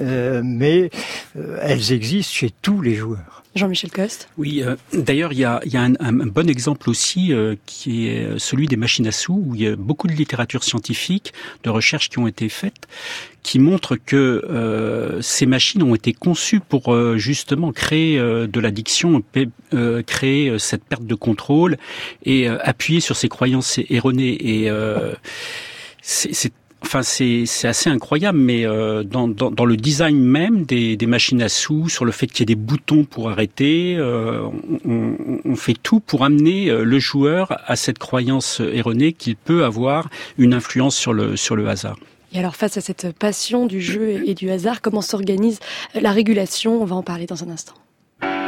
S3: mais elles existent chez tous les joueurs.
S1: Jean-Michel Coste.
S4: Oui, d'ailleurs, il y a un bon exemple aussi qui est celui des machines à sous, où il y a beaucoup de littérature scientifique, de recherches qui ont été faites, qui montrent que ces machines ont été conçues pour justement créer de l'addiction, créer cette perte de contrôle et appuyer sur ces croyances erronées. Et c'est assez incroyable, mais dans le design même des machines à sous, sur le fait qu'il y ait des boutons pour arrêter, on fait tout pour amener le joueur à cette croyance erronée qu'il peut avoir une influence sur le hasard.
S1: Et alors face à cette passion du jeu et du hasard, comment s'organise la régulation ? On va en parler dans un instant.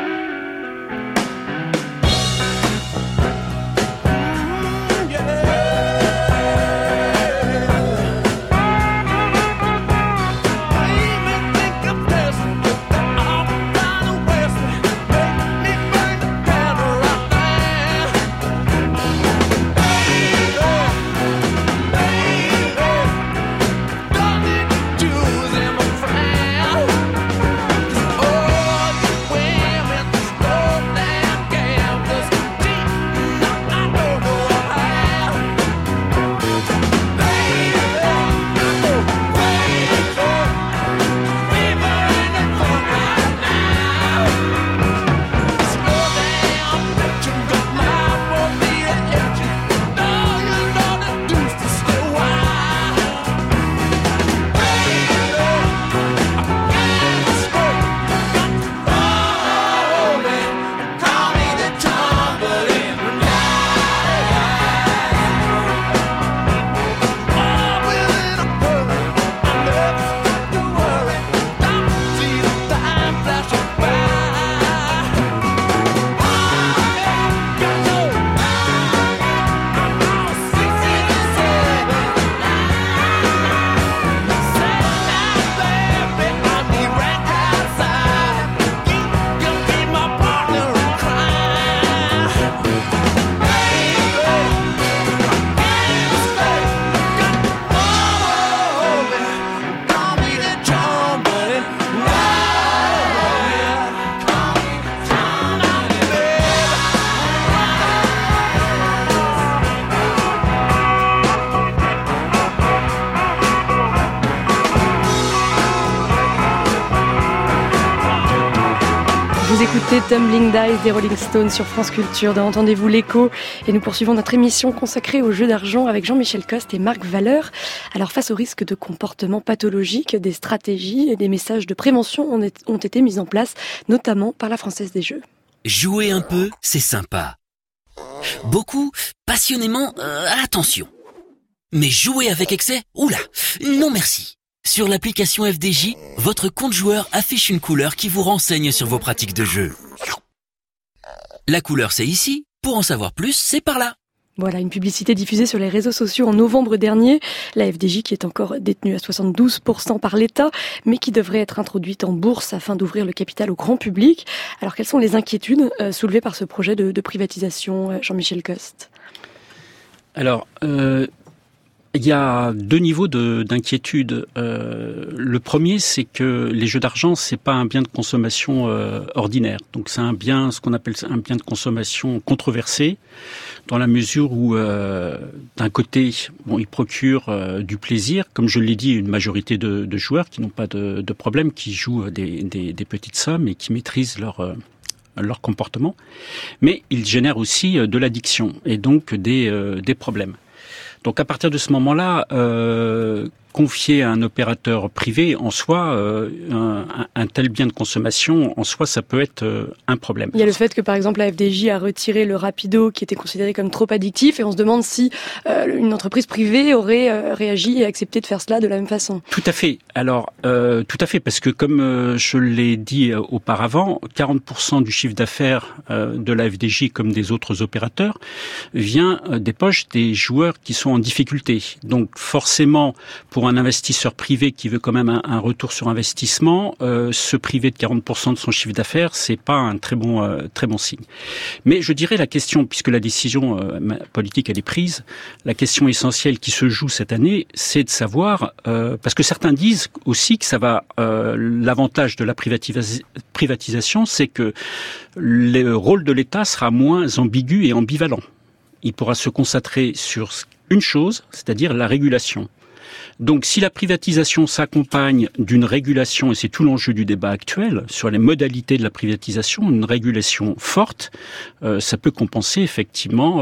S1: Vous écoutez Tumbling Dice des Rolling Stones sur France Culture dans Entendez-vous l'écho et nous poursuivons notre émission consacrée aux jeux d'argent avec Jean-Michel Coste et Marc Valeur. Alors face au risque de comportements pathologiques, des stratégies et des messages de prévention ont été mis en place, notamment par la Française des Jeux.
S8: Jouer un peu, c'est sympa. Beaucoup, passionnément, attention. Mais jouer avec excès, oula, non merci. Sur l'application FDJ, votre compte joueur affiche une couleur qui vous renseigne sur vos pratiques de jeu. La couleur, c'est ici. Pour en savoir plus, c'est par là.
S1: Voilà, une publicité diffusée sur les réseaux sociaux en novembre dernier. La FDJ qui est encore détenue à 72% par l'État, mais qui devrait être introduite en bourse afin d'ouvrir le capital au grand public. Alors, quelles sont les inquiétudes soulevées par ce projet de privatisation, Jean-Michel Coste ?
S4: Alors, il y a deux niveaux d'inquiétude. Le premier, c'est que les jeux d'argent, c'est pas un bien de consommation ordinaire. Donc c'est ce qu'on appelle un bien de consommation controversé, dans la mesure où, d'un côté, il procure du plaisir, comme je l'ai dit, une majorité de joueurs qui n'ont pas de problème, qui jouent des petites sommes et qui maîtrisent leur comportement. Mais il génère aussi de l'addiction et donc des problèmes. Donc à partir de ce moment-là, confier à un opérateur privé, en soi, un tel bien de consommation, en soi, ça peut être un problème.
S1: Il y a le fait que, par exemple, la FDJ a retiré le Rapido, qui était considéré comme trop addictif, et on se demande si une entreprise privée aurait réagi et accepté de faire cela de la même façon.
S4: Tout à fait. Alors, tout à fait, parce que comme je l'ai dit auparavant, 40% du chiffre d'affaires de la FDJ, comme des autres opérateurs, vient des poches des joueurs qui sont en difficulté. Donc, forcément, pour un investisseur privé qui veut quand même un retour sur investissement, se priver de 40% de son chiffre d'affaires, c'est pas un très bon signe. Mais je dirais la question, puisque la décision politique elle est prise, la question essentielle qui se joue cette année, c'est de savoir, parce que certains disent aussi que ça va, l'avantage de la privatisation, c'est que le rôle de l'État sera moins ambigu et ambivalent. Il pourra se concentrer sur une chose, c'est-à-dire la régulation. Donc si la privatisation s'accompagne d'une régulation, et c'est tout l'enjeu du débat actuel, sur les modalités de la privatisation, une régulation forte, ça peut compenser effectivement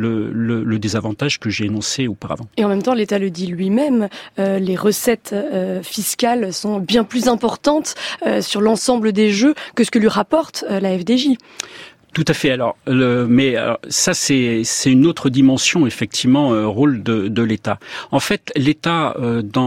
S4: le désavantage que j'ai énoncé auparavant.
S1: Et en même temps, l'État le dit lui-même, les recettes fiscales sont bien plus importantes sur l'ensemble des jeux que ce que lui rapporte la FDJ.
S4: Tout à fait. Alors, ça c'est une autre dimension effectivement, rôle de l'État. En fait, l'État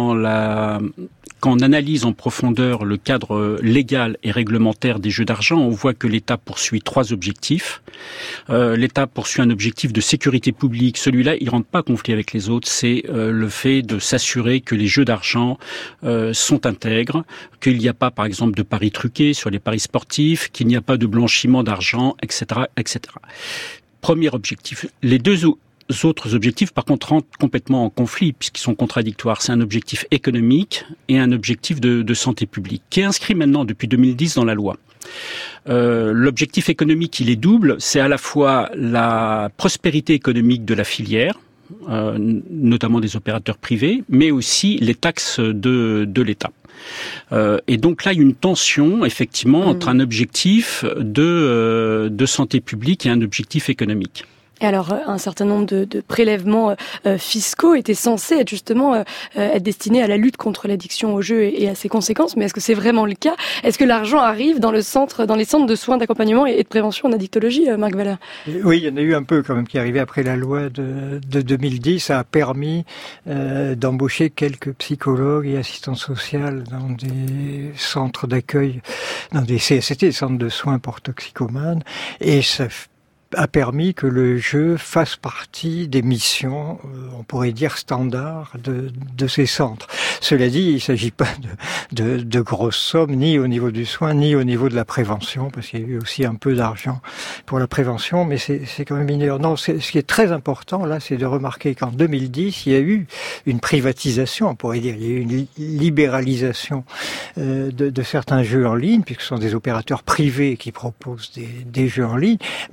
S4: quand on analyse en profondeur le cadre légal et réglementaire des jeux d'argent, on voit que l'État poursuit 3 objectifs. L'État poursuit un objectif de sécurité publique. Celui-là, il rentre pas en conflit avec les autres. C'est le fait de s'assurer que les jeux d'argent sont intègres, qu'il n'y a pas, par exemple, de paris truqués sur les paris sportifs, qu'il n'y a pas de blanchiment d'argent, etc., etc. Premier objectif. Les deux autres objectifs, par contre, rentrent complètement en conflit puisqu'ils sont contradictoires. C'est un objectif économique et un objectif de santé publique qui est inscrit maintenant depuis 2010 dans la loi. L'objectif économique, il est double. C'est à la fois la prospérité économique de la filière, notamment des opérateurs privés, mais aussi les taxes de l'État. Et donc là, il y a une tension, effectivement, entre un objectif de santé publique et un objectif économique.
S1: Et alors, un certain nombre de prélèvements fiscaux étaient censés être justement être destinés à la lutte contre l'addiction au jeu et à ses conséquences. Mais est-ce que c'est vraiment le cas ? Est-ce que l'argent arrive dans les centres de soins d'accompagnement et de prévention en addictologie, Marc Valeur ?
S3: Oui, il y en a eu un peu quand même qui est arrivé après la loi de 2010. Ça a permis d'embaucher quelques psychologues et assistants sociaux dans des centres d'accueil, dans des CST, des centres de soins pour toxicomanes. Et ça a permis que le jeu fasse partie des missions, on pourrait dire standards de ces centres. Cela dit, il ne s'agit pas de grosses sommes, ni au niveau du soin, ni au niveau de la prévention, parce qu'il y a eu aussi un peu d'argent pour la prévention, mais c'est quand même mineur. Non, ce qui est très important, là, c'est de remarquer qu'en 2010, il y a eu une privatisation, on pourrait dire, il y a eu une libéralisation de certains jeux en ligne, puisque ce sont des opérateurs privés qui proposent des jeux en ligne, mais en contrepartie,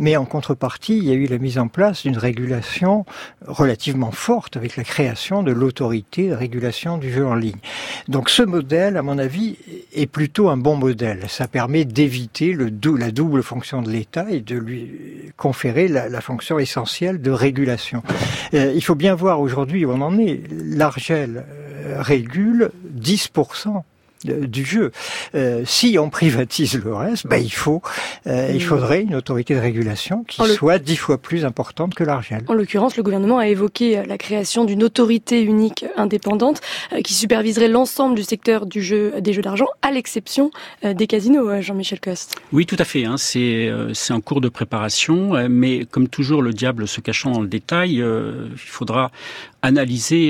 S3: contrepartie, il y a eu la mise en place d'une régulation relativement forte avec la création de l'autorité de régulation du jeu en ligne. Donc ce modèle, à mon avis, est plutôt un bon modèle. Ça permet d'éviter la double fonction de l'État et de lui conférer la fonction essentielle de régulation. Il faut bien voir aujourd'hui où on en est. L'Argel régule 10% du jeu. Si on privatise le reste, il faudrait une autorité de régulation qui soit 10 fois plus importante que l'Argel.
S1: En l'occurrence, le gouvernement a évoqué la création d'une autorité unique indépendante qui superviserait l'ensemble du secteur des jeux d'argent, à l'exception des casinos, Jean-Michel Coste.
S4: Oui, tout à fait. C'est en cours de préparation, mais comme toujours, le diable se cachant dans le détail, il faudra analyser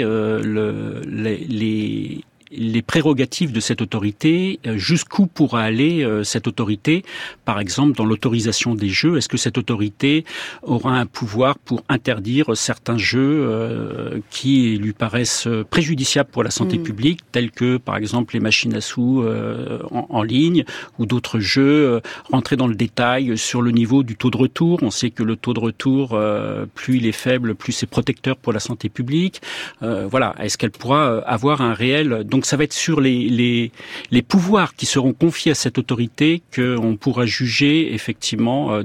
S4: les prérogatives de cette autorité, jusqu'où pourra aller cette autorité, par exemple dans l'autorisation des jeux. Est-ce que cette autorité aura un pouvoir pour interdire certains jeux qui lui paraissent préjudiciables pour la santé publique, tels que par exemple les machines à sous en ligne, ou d'autres jeux, rentrer dans le détail sur le niveau du taux de retour. On sait que le taux de retour, plus il est faible, plus c'est protecteur pour la santé publique. Voilà, est-ce qu'elle pourra avoir un réel... Donc ça va être sur les pouvoirs qui seront confiés à cette autorité qu'on pourra juger effectivement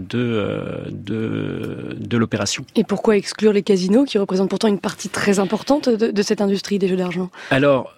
S4: de l'opération.
S1: Et pourquoi exclure les casinos qui représentent pourtant une partie très importante de cette industrie des jeux d'argent ?
S4: Alors,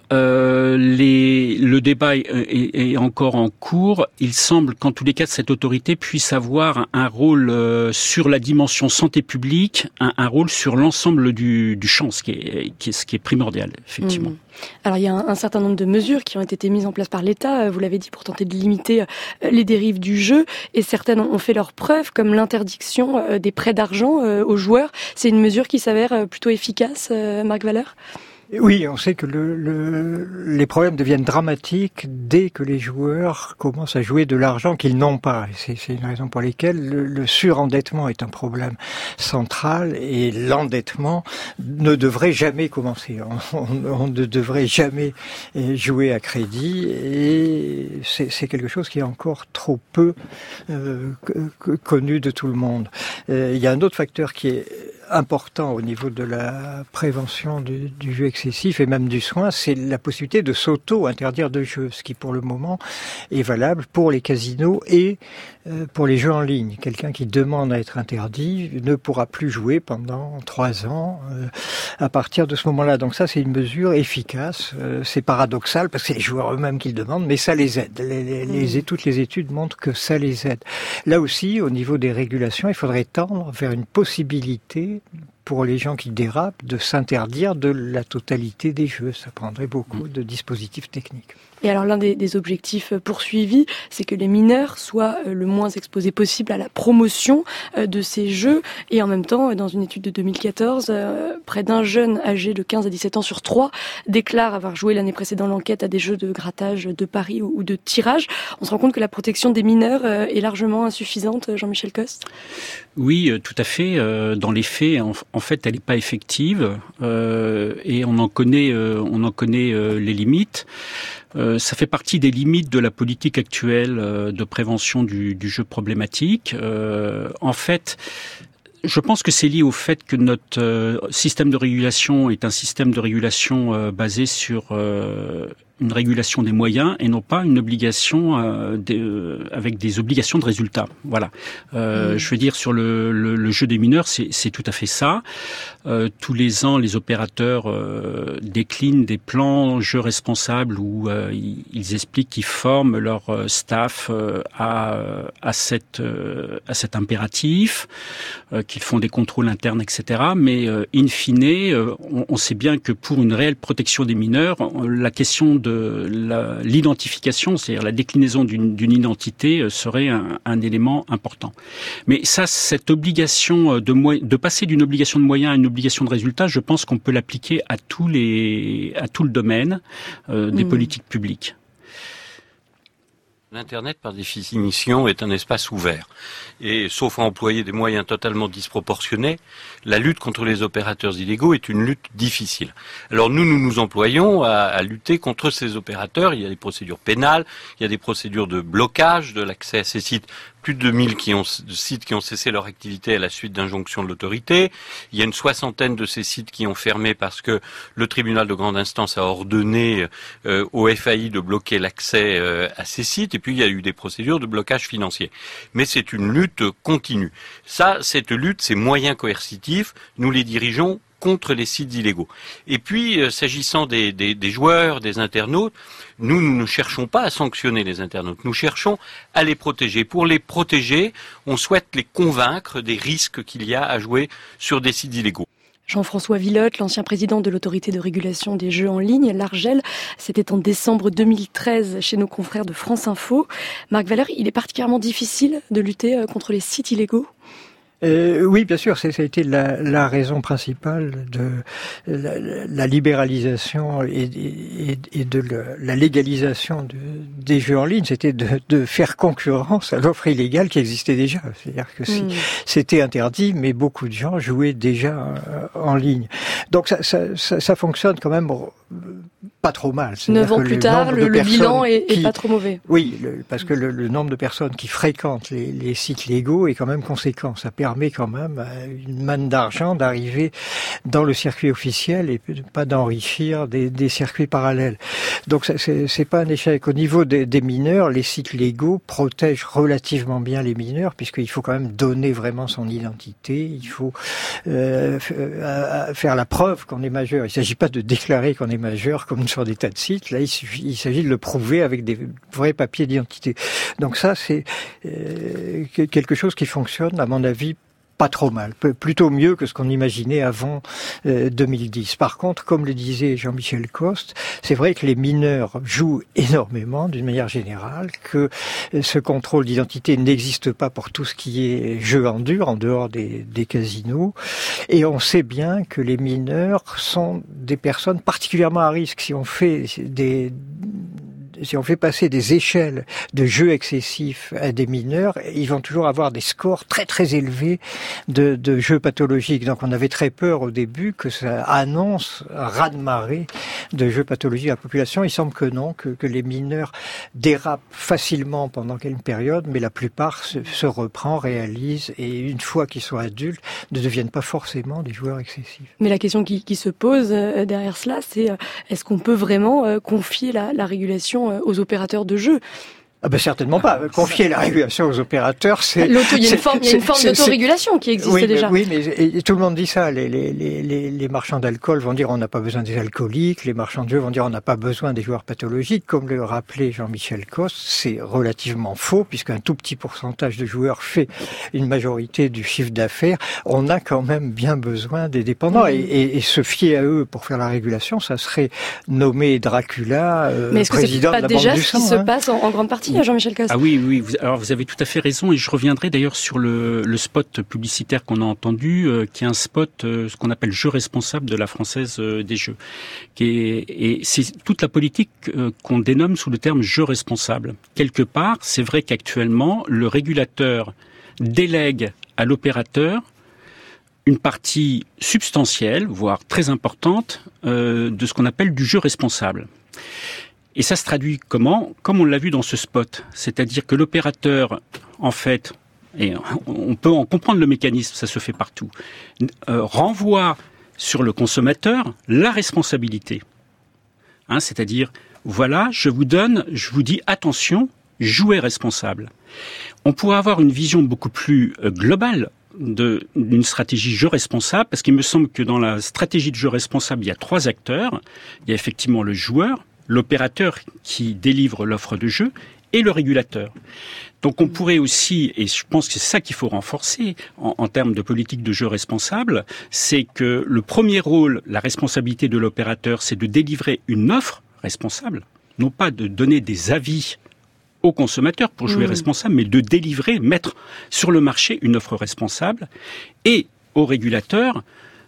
S4: le débat est encore en cours. Il semble qu'en tous les cas, cette autorité puisse avoir un rôle sur la dimension santé publique, un rôle sur l'ensemble du champ, ce qui est primordial, effectivement.
S1: Alors il y a un certain nombre de mesures qui ont été mises en place par l'État, vous l'avez dit, pour tenter de limiter les dérives du jeu, et certaines ont fait leurs preuves, comme l'interdiction des prêts d'argent aux joueurs. C'est une mesure qui s'avère plutôt efficace, Marc Valeur ?
S3: Oui, on sait que les problèmes deviennent dramatiques dès que les joueurs commencent à jouer de l'argent qu'ils n'ont pas. Et c'est une raison pour laquelle le surendettement est un problème central, et l'endettement ne devrait jamais commencer. On ne devrait jamais jouer à crédit, et c'est quelque chose qui est encore trop peu connu de tout le monde. Il y a un autre facteur qui est important au niveau de la prévention du jeu excessif et même du soin, c'est la possibilité de s'auto-interdire de jeu, ce qui pour le moment est valable pour les casinos et pour les jeux en ligne. Quelqu'un qui demande à être interdit ne pourra plus jouer pendant 3 ans à partir de ce moment-là. Donc ça, c'est une mesure efficace. C'est paradoxal parce que c'est les joueurs eux-mêmes qui le demandent, mais ça les aide. Toutes les études montrent que ça les aide. Là aussi, au niveau des régulations, il faudrait tendre vers une possibilité pour les gens qui dérapent de s'interdire de la totalité des jeux. Ça prendrait beaucoup de dispositifs techniques.
S1: Et alors l'un des objectifs poursuivis, c'est que les mineurs soient le moins exposés possible à la promotion de ces jeux. Et en même temps, dans une étude de 2014, près d'un jeune âgé de 15 à 17 ans sur 3 déclare avoir joué l'année précédente l'enquête à des jeux de grattage de paris ou de tirage. On se rend compte que la protection des mineurs est largement insuffisante, Jean-Michel Coste ?
S4: Oui, tout à fait. Dans les faits, en fait, elle n'est pas effective, et on en connaît les limites. Ça fait partie des limites de la politique actuelle de prévention du jeu problématique. En fait, je pense que c'est lié au fait que notre système de régulation est un système de régulation basé sur une régulation des moyens et non pas une obligation avec des obligations de résultat. Voilà. Je veux dire, sur le jeu des mineurs, c'est tout à fait ça. Tous les ans, les opérateurs déclinent des plans jeux responsables où ils expliquent qu'ils forment leur staff à cet impératif, qu'ils font des contrôles internes, etc. Mais in fine, on sait bien que pour une réelle protection des mineurs, la question de l'identification, c'est-à-dire la déclinaison d'une identité, serait un élément important. Mais ça, cette obligation de passer d'une obligation de moyens à une obligation de résultat, je pense qu'on peut l'appliquer à tout le domaine des politiques publiques.
S9: L'Internet, par définition, est un espace ouvert. Et sauf à employer des moyens totalement disproportionnés, la lutte contre les opérateurs illégaux est une lutte difficile. Alors nous employons à lutter contre ces opérateurs. Il y a des procédures pénales, il y a des procédures de blocage de l'accès à ces sites. Plus de 2000 sites qui ont cessé leur activité à la suite d'injonctions de l'autorité. Il y a une 60aine de ces sites qui ont fermé parce que le tribunal de grande instance a ordonné au FAI de bloquer l'accès à ces sites. Et puis il y a eu des procédures de blocage financier. Mais c'est une lutte continue. Cette lutte, ces moyens coercitifs, nous les dirigeons contre les sites illégaux. Et puis, s'agissant des joueurs, des internautes, nous ne cherchons pas à sanctionner les internautes, nous cherchons à les protéger. Pour les protéger, on souhaite les convaincre des risques qu'il y a à jouer sur des sites illégaux.
S1: Jean-François Villeute, l'ancien président de l'autorité de régulation des jeux en ligne, l'Argel, c'était en décembre 2013 chez nos confrères de France Info. Marc Valeur, il est particulièrement difficile de lutter contre les sites illégaux ?
S3: Oui, bien sûr, ça a été la raison principale de la libéralisation et de la légalisation des jeux en ligne. C'était de faire concurrence à l'offre illégale qui existait déjà. C'est-à-dire que c'était interdit, mais beaucoup de gens jouaient déjà en ligne. Donc ça fonctionne quand même pas trop mal.
S1: 9 ans plus tard, le bilan est pas trop mauvais.
S3: Oui, parce que le nombre de personnes qui fréquentent les sites légaux est quand même conséquent. Ça permet quand même à une manne d'argent d'arriver dans le circuit officiel et pas d'enrichir des circuits parallèles. Donc c'est pas un échec. Au niveau des mineurs, les sites légaux protègent relativement bien les mineurs puisqu'il faut quand même donner vraiment son identité. Il faut faire la preuve qu'on est majeur. Il ne s'agit pas de déclarer qu'on est majeur comme sur des tas de sites. Là, il s'agit de le prouver avec des vrais papiers d'identité. Donc ça, c'est quelque chose qui fonctionne, à mon avis, pas trop mal, plutôt mieux que ce qu'on imaginait avant 2010. Par contre, comme le disait Jean-Michel Coste, c'est vrai que les mineurs jouent énormément d'une manière générale, que ce contrôle d'identité n'existe pas pour tout ce qui est jeu en dur, en dehors des casinos, et on sait bien que les mineurs sont des personnes particulièrement à risque. Si on fait passer des échelles de jeux excessifs à des mineurs, ils vont toujours avoir des scores très très élevés de jeux pathologiques. Donc on avait très peur au début que ça annonce un raz-de-marée de jeux pathologiques à la population. Il semble que non, que les mineurs dérapent facilement pendant quelques périodes, mais la plupart se reprend, réalisent, et une fois qu'ils sont adultes, ne deviennent pas forcément des joueurs excessifs.
S1: Mais la question qui se pose derrière cela, c'est est-ce qu'on peut vraiment confier la régulation aux opérateurs de jeux?
S3: Ah ben certainement pas. Confier la régulation aux opérateurs, c'est...
S1: Il y a une forme d'autorégulation qui existe déjà.
S3: Oui, mais tout le monde dit ça. Les marchands d'alcool vont dire on n'a pas besoin des alcooliques. Les marchands de jeux vont dire on n'a pas besoin des joueurs pathologiques. Comme le rappelait Jean-Michel Coste, c'est relativement faux puisqu'un tout petit pourcentage de joueurs fait une majorité du chiffre d'affaires. On a quand même bien besoin des dépendants et se fier à eux pour faire la régulation, ça serait nommer Dracula président de la Banque du Sang.
S1: Mais est-ce que c'est pas déjà ce qui se passe en grande partie? Jean-Michel Coste.
S4: Ah oui, alors vous avez tout à fait raison, et je reviendrai d'ailleurs sur le spot publicitaire qu'on a entendu, qui est un spot, ce qu'on appelle jeu responsable de la Française des Jeux. Et c'est toute la politique qu'on dénomme sous le terme jeu responsable. Quelque part, c'est vrai qu'actuellement, le régulateur délègue à l'opérateur une partie substantielle, voire très importante, de ce qu'on appelle du jeu responsable. Et ça se traduit comment? Comme on l'a vu dans ce spot. C'est-à-dire que l'opérateur, en fait, et on peut en comprendre le mécanisme, ça se fait partout, renvoie sur le consommateur la responsabilité. C'est-à-dire, voilà, je vous dis, attention, jouez responsable. On pourrait avoir une vision beaucoup plus globale d'une stratégie jeu responsable, parce qu'il me semble que dans la stratégie de jeu responsable, il y a 3 acteurs. Il y a effectivement le joueur, l'opérateur qui délivre l'offre de jeu et le régulateur. Donc on pourrait aussi, et je pense que c'est ça qu'il faut renforcer en termes de politique de jeu responsable, c'est que le premier rôle, la responsabilité de l'opérateur, c'est de délivrer une offre responsable, non pas de donner des avis aux consommateurs pour jouer responsable, mais de délivrer, mettre sur le marché une offre responsable, et au régulateur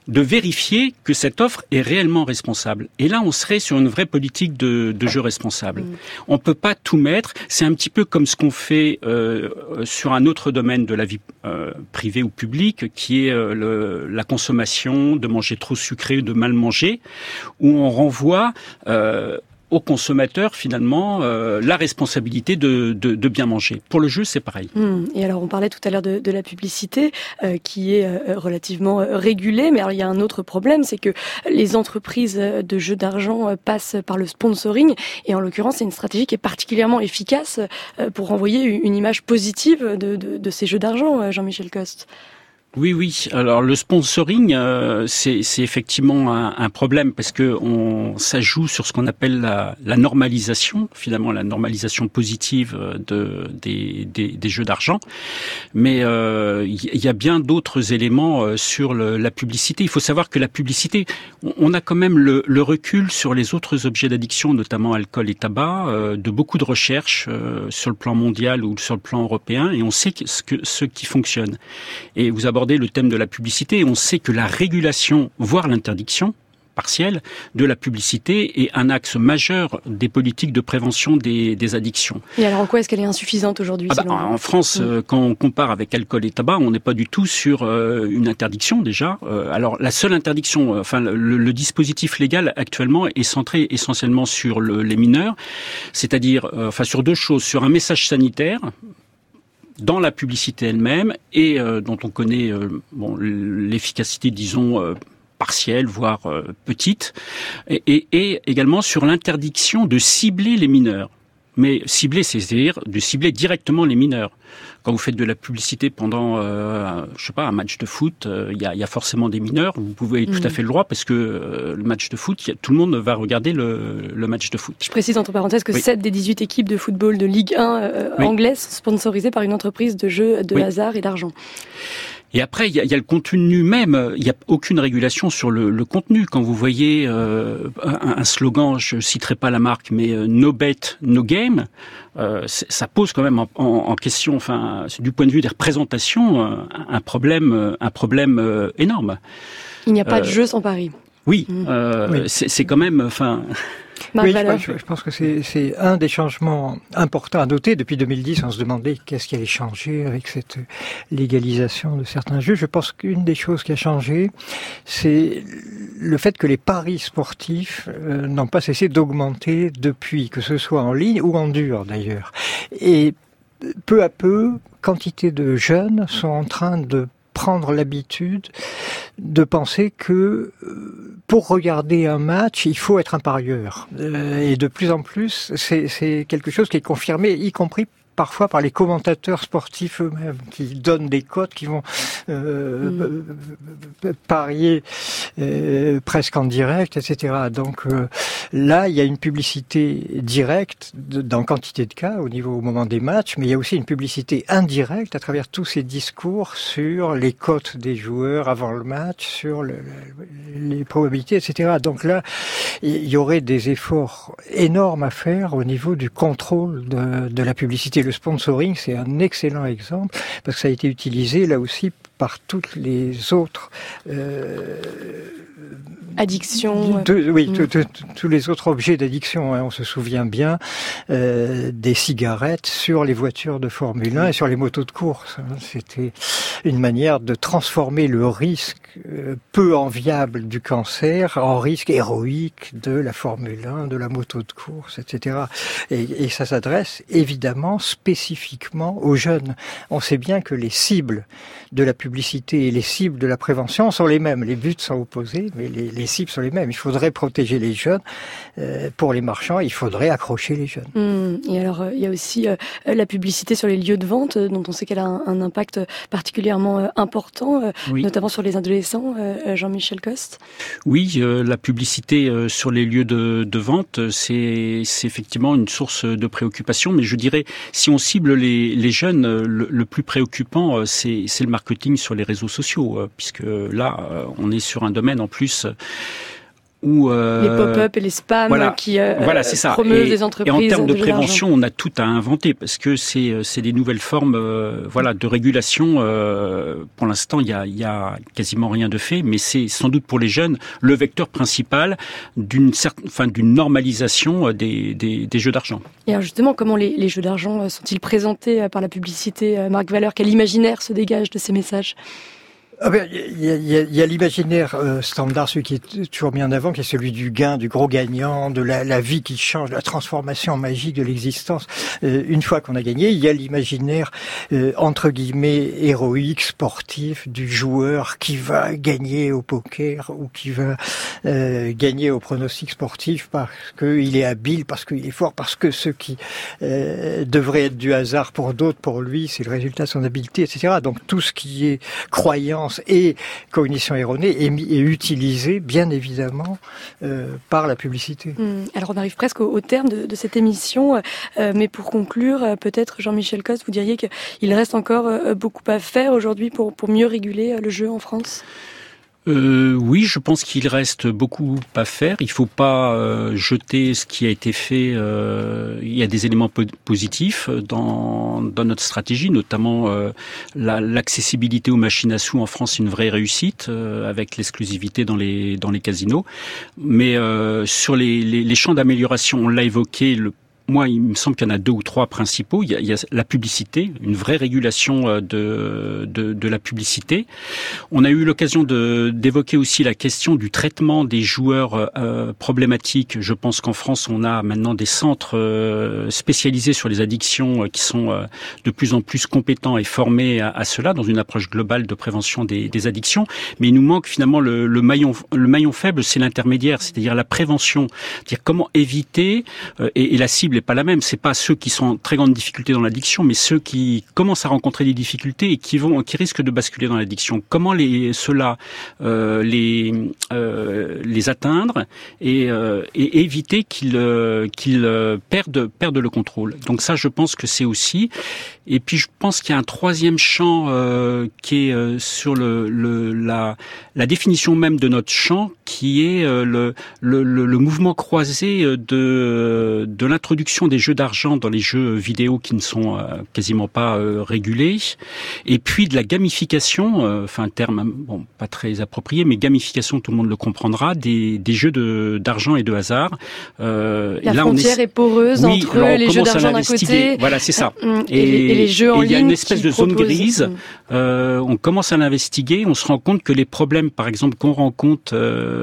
S4: de vérifier que cette offre est réellement responsable. Et là, on serait sur une vraie politique de jeu responsable. On peut pas tout mettre. C'est un petit peu comme ce qu'on fait sur un autre domaine de la vie privée ou publique, qui est la consommation, de manger trop sucré ou de mal manger, où on renvoie au consommateur, finalement, la responsabilité de bien manger. Pour le jeu, c'est pareil.
S1: Et alors, on parlait tout à l'heure de la publicité, qui est relativement régulée, mais alors, il y a un autre problème, c'est que les entreprises de jeux d'argent passent par le sponsoring, et en l'occurrence, c'est une stratégie qui est particulièrement efficace pour renvoyer une image positive de ces jeux d'argent, Jean-Michel Coste.
S4: Oui. Alors le sponsoring, c'est effectivement un problème parce que ça joue sur ce qu'on appelle la normalisation, finalement la normalisation positive des jeux d'argent. Mais il y a bien d'autres éléments sur la publicité. Il faut savoir que la publicité, on a quand même le recul sur les autres objets d'addiction, notamment alcool et tabac, de beaucoup de recherches sur le plan mondial ou sur le plan européen, et on sait ce qui fonctionne. Et vous abordez le thème de la publicité, et on sait que la régulation, voire l'interdiction partielle de la publicité est un axe majeur des politiques de prévention des addictions.
S1: Et alors en quoi est-ce qu'elle est insuffisante aujourd'hui
S4: En France, quand on compare avec alcool et tabac, on n'est pas du tout sur une interdiction déjà. Alors la seule interdiction, le dispositif légal actuellement est centré essentiellement sur les mineurs, c'est-à-dire sur deux choses, sur un message sanitaire dans la publicité elle-même et dont on connaît l'efficacité, disons, partielle, voire petite, et également sur l'interdiction de cibler les mineurs. Mais cibler, c'est-à-dire de cibler directement les mineurs. Quand vous faites de la publicité pendant, un match de foot, il y a forcément des mineurs. Vous pouvez tout à fait le droit parce que le match de foot, tout le monde va regarder le match de foot.
S1: Je précise entre parenthèses que 7 des 18 équipes de football de Ligue 1 anglaise sont sponsorisées par une entreprise de jeux de hasard et d'argent.
S4: Et après, il y a le contenu même. Il n'y a aucune régulation sur le contenu. Quand vous voyez un slogan, je citerai pas la marque, mais no bet, no game, ça pose quand même en question, du point de vue des représentations, un problème énorme.
S1: Il n'y a pas de jeu sans pari.
S4: Oui, c'est quand même,
S3: je pense que c'est un des changements importants à noter. Depuis 2010, on se demandait qu'est-ce qui allait changer avec cette légalisation de certains jeux. Je pense qu'une des choses qui a changé, c'est le fait que les paris sportifs n'ont pas cessé d'augmenter depuis, que ce soit en ligne ou en dur d'ailleurs. Et peu à peu, quantité de jeunes sont en train de prendre l'habitude de penser que pour regarder un match, il faut être un parieur. Et de plus en plus, c'est quelque chose qui est confirmé, y compris parfois par les commentateurs sportifs eux-mêmes, qui donnent des cotes, qui vont parier presque en direct, etc. Donc là, il y a une publicité directe dans quantité de cas au moment des matchs, mais il y a aussi une publicité indirecte à travers tous ces discours sur les cotes des joueurs avant le match, sur les probabilités, etc. Donc là, il y aurait des efforts énormes à faire au niveau du contrôle de la publicité. Le sponsoring, c'est un excellent exemple parce que ça a été utilisé là aussi par toutes les autres
S1: addiction.
S3: Tous les autres objets d'addiction. On se souvient bien des cigarettes sur les voitures de Formule 1 et sur les motos de course. C'était une manière de transformer le risque peu enviable du cancer en risque héroïque de la Formule 1, de la moto de course, etc. Et ça s'adresse évidemment spécifiquement aux jeunes. On sait bien que les cibles de la publicité et les cibles de la prévention sont les mêmes. Les buts sont opposés, mais les cibles sont les mêmes. Il faudrait protéger les jeunes. Pour les marchands, il faudrait accrocher les jeunes.
S1: Et alors, il y a aussi la publicité sur les lieux de vente, dont on sait qu'elle a un impact particulièrement important, notamment sur les adolescents. Jean-Michel Coste.
S4: Oui, la publicité sur les lieux de vente, c'est effectivement une source de préoccupation, mais je dirais, si on cible les jeunes, le plus préoccupant, c'est le marketing sur les réseaux sociaux, puisque là, on est sur un domaine en plus où
S1: les pop-up et les spams qui
S4: c'est ça.
S1: promeuvent des entreprises.
S4: Et en termes de prévention, on a tout à inventer parce que c'est des nouvelles formes de régulation. Pour l'instant, il y a quasiment rien de fait, mais c'est sans doute pour les jeunes le vecteur principal d'une normalisation des jeux d'argent.
S1: Et alors justement, comment les jeux d'argent sont-ils présentés par la publicité, Marc Valeur? Quel imaginaire se dégage de ces messages?
S3: Il y a l'imaginaire standard, celui qui est toujours mis en avant, qui est celui du gain, du gros gagnant, de la vie qui change, de la transformation magique de l'existence. Une fois qu'on a gagné, il y a l'imaginaire entre guillemets héroïque, sportif, du joueur qui va gagner au poker ou qui va gagner au pronostic sportif parce qu'il est habile, parce qu'il est fort, parce que ce qui devrait être du hasard pour d'autres, pour lui, c'est le résultat de son habileté, etc. Donc tout ce qui est croyance et cognition erronée est utilisé, bien évidemment, par la publicité.
S1: Alors on arrive presque au terme de cette émission, mais pour conclure, peut-être Jean-Michel Coste, vous diriez qu'il reste encore beaucoup à faire aujourd'hui pour mieux réguler le jeu en France ?
S4: Oui, je pense qu'il reste beaucoup à faire. Il faut pas jeter ce qui a été fait. Il y a des éléments positifs dans notre stratégie, notamment l'accessibilité aux machines à sous en France, une vraie réussite avec l'exclusivité dans les casinos. Mais sur les champs d'amélioration, on l'a évoqué. Moi, il me semble qu'il y en a 2 ou 3 principaux. Il y a la publicité, une vraie régulation de la publicité. On a eu l'occasion d'évoquer aussi la question du traitement des joueurs problématiques. Je pense qu'en France, on a maintenant des centres spécialisés sur les addictions qui sont de plus en plus compétents et formés à cela dans une approche globale de prévention des addictions. Mais il nous manque finalement le maillon faible, c'est l'intermédiaire, c'est-à-dire la prévention, c'est-à-dire comment éviter et la cible n'est pas la même. C'est pas ceux qui sont en très grande difficulté dans l'addiction, mais ceux qui commencent à rencontrer des difficultés et qui risquent de basculer dans l'addiction. Comment ceux-là les atteindre et éviter qu'ils perdent le contrôle. Donc ça, je pense que c'est aussi. Et puis je pense qu'il y a un troisième champ qui est sur la définition même de notre champ, qui est le mouvement croisé de l'introduction des jeux d'argent dans les jeux vidéo qui ne sont quasiment pas régulés, et puis de la gamification, un terme pas très approprié, mais gamification, tout le monde le comprendra, des jeux d'argent et de hasard.
S1: La frontière est poreuse entre les jeux d'argent d'un côté,
S4: voilà, c'est ça,
S1: et les jeux en ligne.
S4: Il y a une espèce de zone grise. On commence à l'investiguer, on se rend compte que les problèmes, par exemple, qu'on rencontre,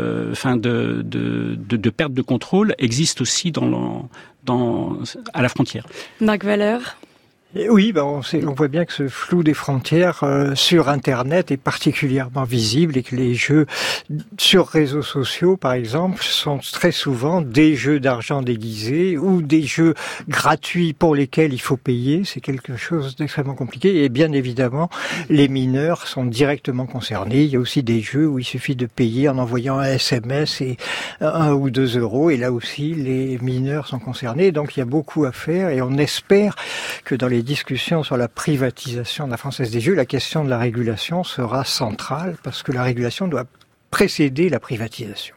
S4: de perte de contrôle, existent aussi à la frontière.
S1: Marc Valeur.
S3: Oui, on voit bien que ce flou des frontières sur Internet est particulièrement visible et que les jeux sur réseaux sociaux, par exemple, sont très souvent des jeux d'argent déguisés ou des jeux gratuits pour lesquels il faut payer. C'est quelque chose d'extrêmement compliqué et bien évidemment, les mineurs sont directement concernés. Il y a aussi des jeux où il suffit de payer en envoyant un SMS et 1 ou 2 euros et là aussi, les mineurs sont concernés. Donc, il y a beaucoup à faire et on espère que dans les discussions sur la privatisation de la Française des Jeux, la question de la régulation sera centrale parce que la régulation doit précéder la privatisation.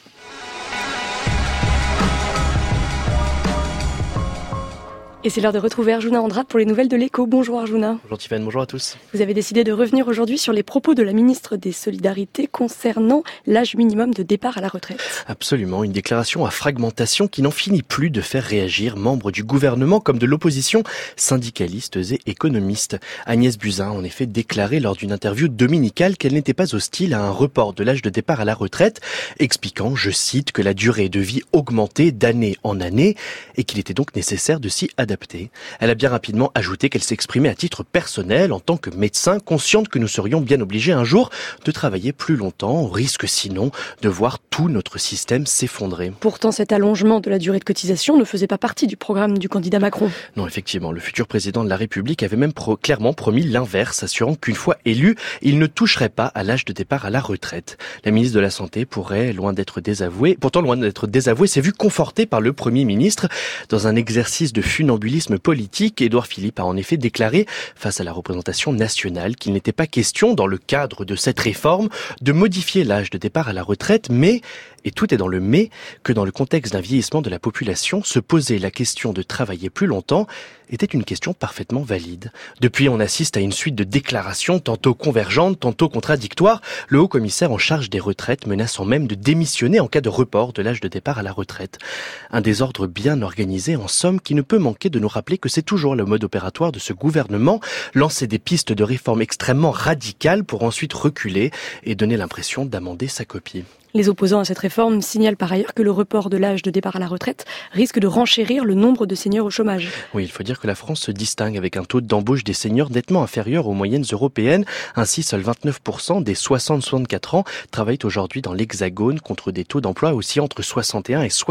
S1: Et c'est l'heure de retrouver Arjuna Andrade pour les nouvelles de l'Écho. Bonjour Arjuna.
S10: Bonjour Tivane, bonjour à tous.
S1: Vous avez décidé de revenir aujourd'hui sur les propos de la ministre des Solidarités concernant l'âge minimum de départ à la retraite.
S10: Absolument, une déclaration à fragmentation qui n'en finit plus de faire réagir membres du gouvernement comme de l'opposition, syndicalistes et économistes. Agnès Buzyn a en effet déclaré lors d'une interview dominicale qu'elle n'était pas hostile à un report de l'âge de départ à la retraite, expliquant, je cite, que la durée de vie augmentait d'année en année et qu'il était donc nécessaire de s'y adapter. Elle a bien rapidement ajouté qu'elle s'exprimait à titre personnel en tant que médecin, consciente que nous serions bien obligés un jour de travailler plus longtemps, au risque sinon de voir tout notre système s'effondrer.
S1: Pourtant, cet allongement de la durée de cotisation ne faisait pas partie du programme du candidat Macron.
S10: Non, effectivement, le futur président de la République avait même clairement promis l'inverse, assurant qu'une fois élu, il ne toucherait pas à l'âge de départ à la retraite. La ministre de la Santé loin d'être désavouée, s'est vue confortée par le Premier ministre dans un exercice de funambulisme politique. Édouard Philippe a en effet déclaré face à la représentation nationale qu'il n'était pas question, dans le cadre de cette réforme, de modifier l'âge de départ à la retraite, mais Et tout est dans le mais que dans le contexte d'un vieillissement de la population, se poser la question de travailler plus longtemps était une question parfaitement valide. Depuis, on assiste à une suite de déclarations tantôt convergentes, tantôt contradictoires, le haut-commissaire en charge des retraites menaçant même de démissionner en cas de report de l'âge de départ à la retraite. Un désordre bien organisé, en somme, qui ne peut manquer de nous rappeler que c'est toujours le mode opératoire de ce gouvernement, lancer des pistes de réforme extrêmement radicales pour ensuite reculer et donner l'impression d'amender sa copie.
S1: Les opposants à cette réforme signalent par ailleurs que le report de l'âge de départ à la retraite risque de renchérir le nombre de seniors au chômage.
S10: Oui, il faut dire que la France se distingue avec un taux d'embauche des seniors nettement inférieur aux moyennes européennes. Ainsi, seuls 29% des 60-64 ans travaillent aujourd'hui dans l'Hexagone, contre des taux d'emploi aussi entre 61 et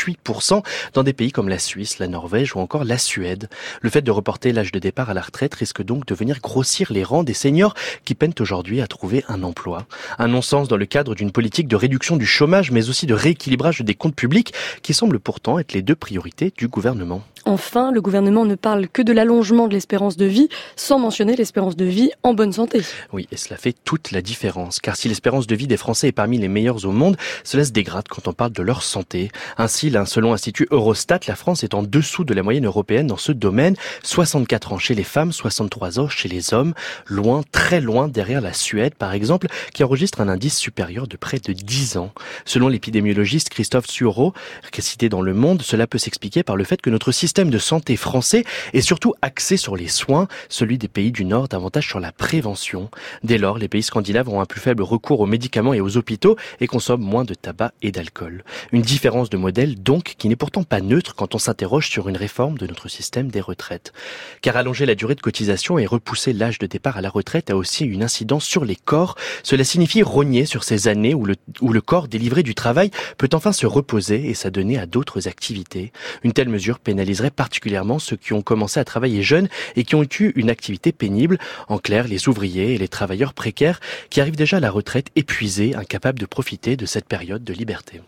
S10: 68% dans des pays comme la Suisse, la Norvège ou encore la Suède. Le fait de reporter l'âge de départ à la retraite risque donc de venir grossir les rangs des seniors qui peinent aujourd'hui à trouver un emploi. Un non-sens dans le cadre d'une politique de réduction du chômage, mais aussi de rééquilibrage des comptes publics, qui semblent pourtant être les deux priorités du gouvernement.
S1: Enfin, le gouvernement ne parle que de l'allongement de l'espérance de vie, sans mentionner l'espérance de vie en bonne santé.
S10: Oui, et cela fait toute la différence, car si l'espérance de vie des Français est parmi les meilleures au monde, cela se dégrade quand on parle de leur santé. Ainsi, selon l'Institut Eurostat, la France est en dessous de la moyenne européenne dans ce domaine, 64 ans chez les femmes, 63 ans chez les hommes, loin, très loin derrière la Suède, par exemple, qui enregistre un indice supérieur de près de 10 ans. Selon l'épidémiologiste Christophe Sureau, cité dans Le Monde, cela peut s'expliquer par le fait que notre système de santé français est surtout axé sur les soins, celui des pays du Nord davantage sur la prévention. Dès lors, les pays scandinaves ont un plus faible recours aux médicaments et aux hôpitaux et consomment moins de tabac et d'alcool. Une différence de modèle donc qui n'est pourtant pas neutre quand on s'interroge sur une réforme de notre système des retraites. Car allonger la durée de cotisation et repousser l'âge de départ à la retraite a aussi une incidence sur les corps. Cela signifie rogner sur ces années où le corps délivré du travail peut enfin se reposer et s'adonner à d'autres activités. Une telle mesure pénaliserait particulièrement ceux qui ont commencé à travailler jeunes et qui ont eu une activité pénible. En clair, les ouvriers et les travailleurs précaires qui arrivent déjà à la retraite épuisés, incapables de profiter de cette période de liberté.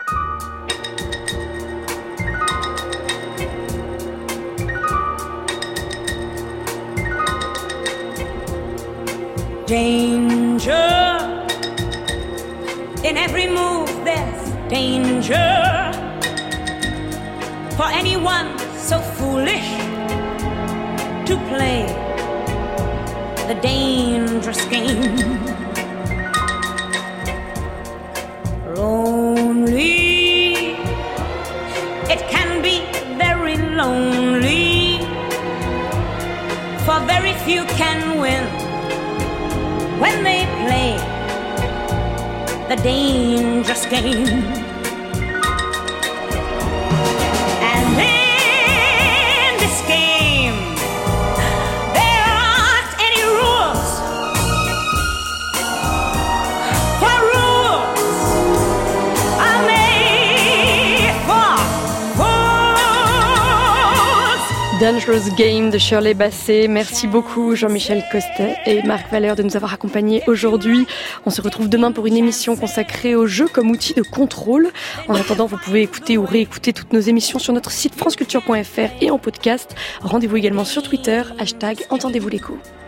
S11: Danger. In every move there's danger. For anyone so foolish to play the dangerous game. Lonely, it can be very lonely, for very few can win when they play the dangerous game. And in this game, there aren't any rules. For rules are made for fools.
S1: Dangerous Game de Shirley Bassey. Merci beaucoup Jean-Michel Costet et Marc Valeur de nous avoir accompagnés aujourd'hui. On se retrouve demain pour une émission consacrée au jeu comme outil de contrôle. En attendant, vous pouvez écouter ou réécouter toutes nos émissions sur notre site franceculture.fr et en podcast. Rendez-vous également sur Twitter, #Entendez-vous l'écho.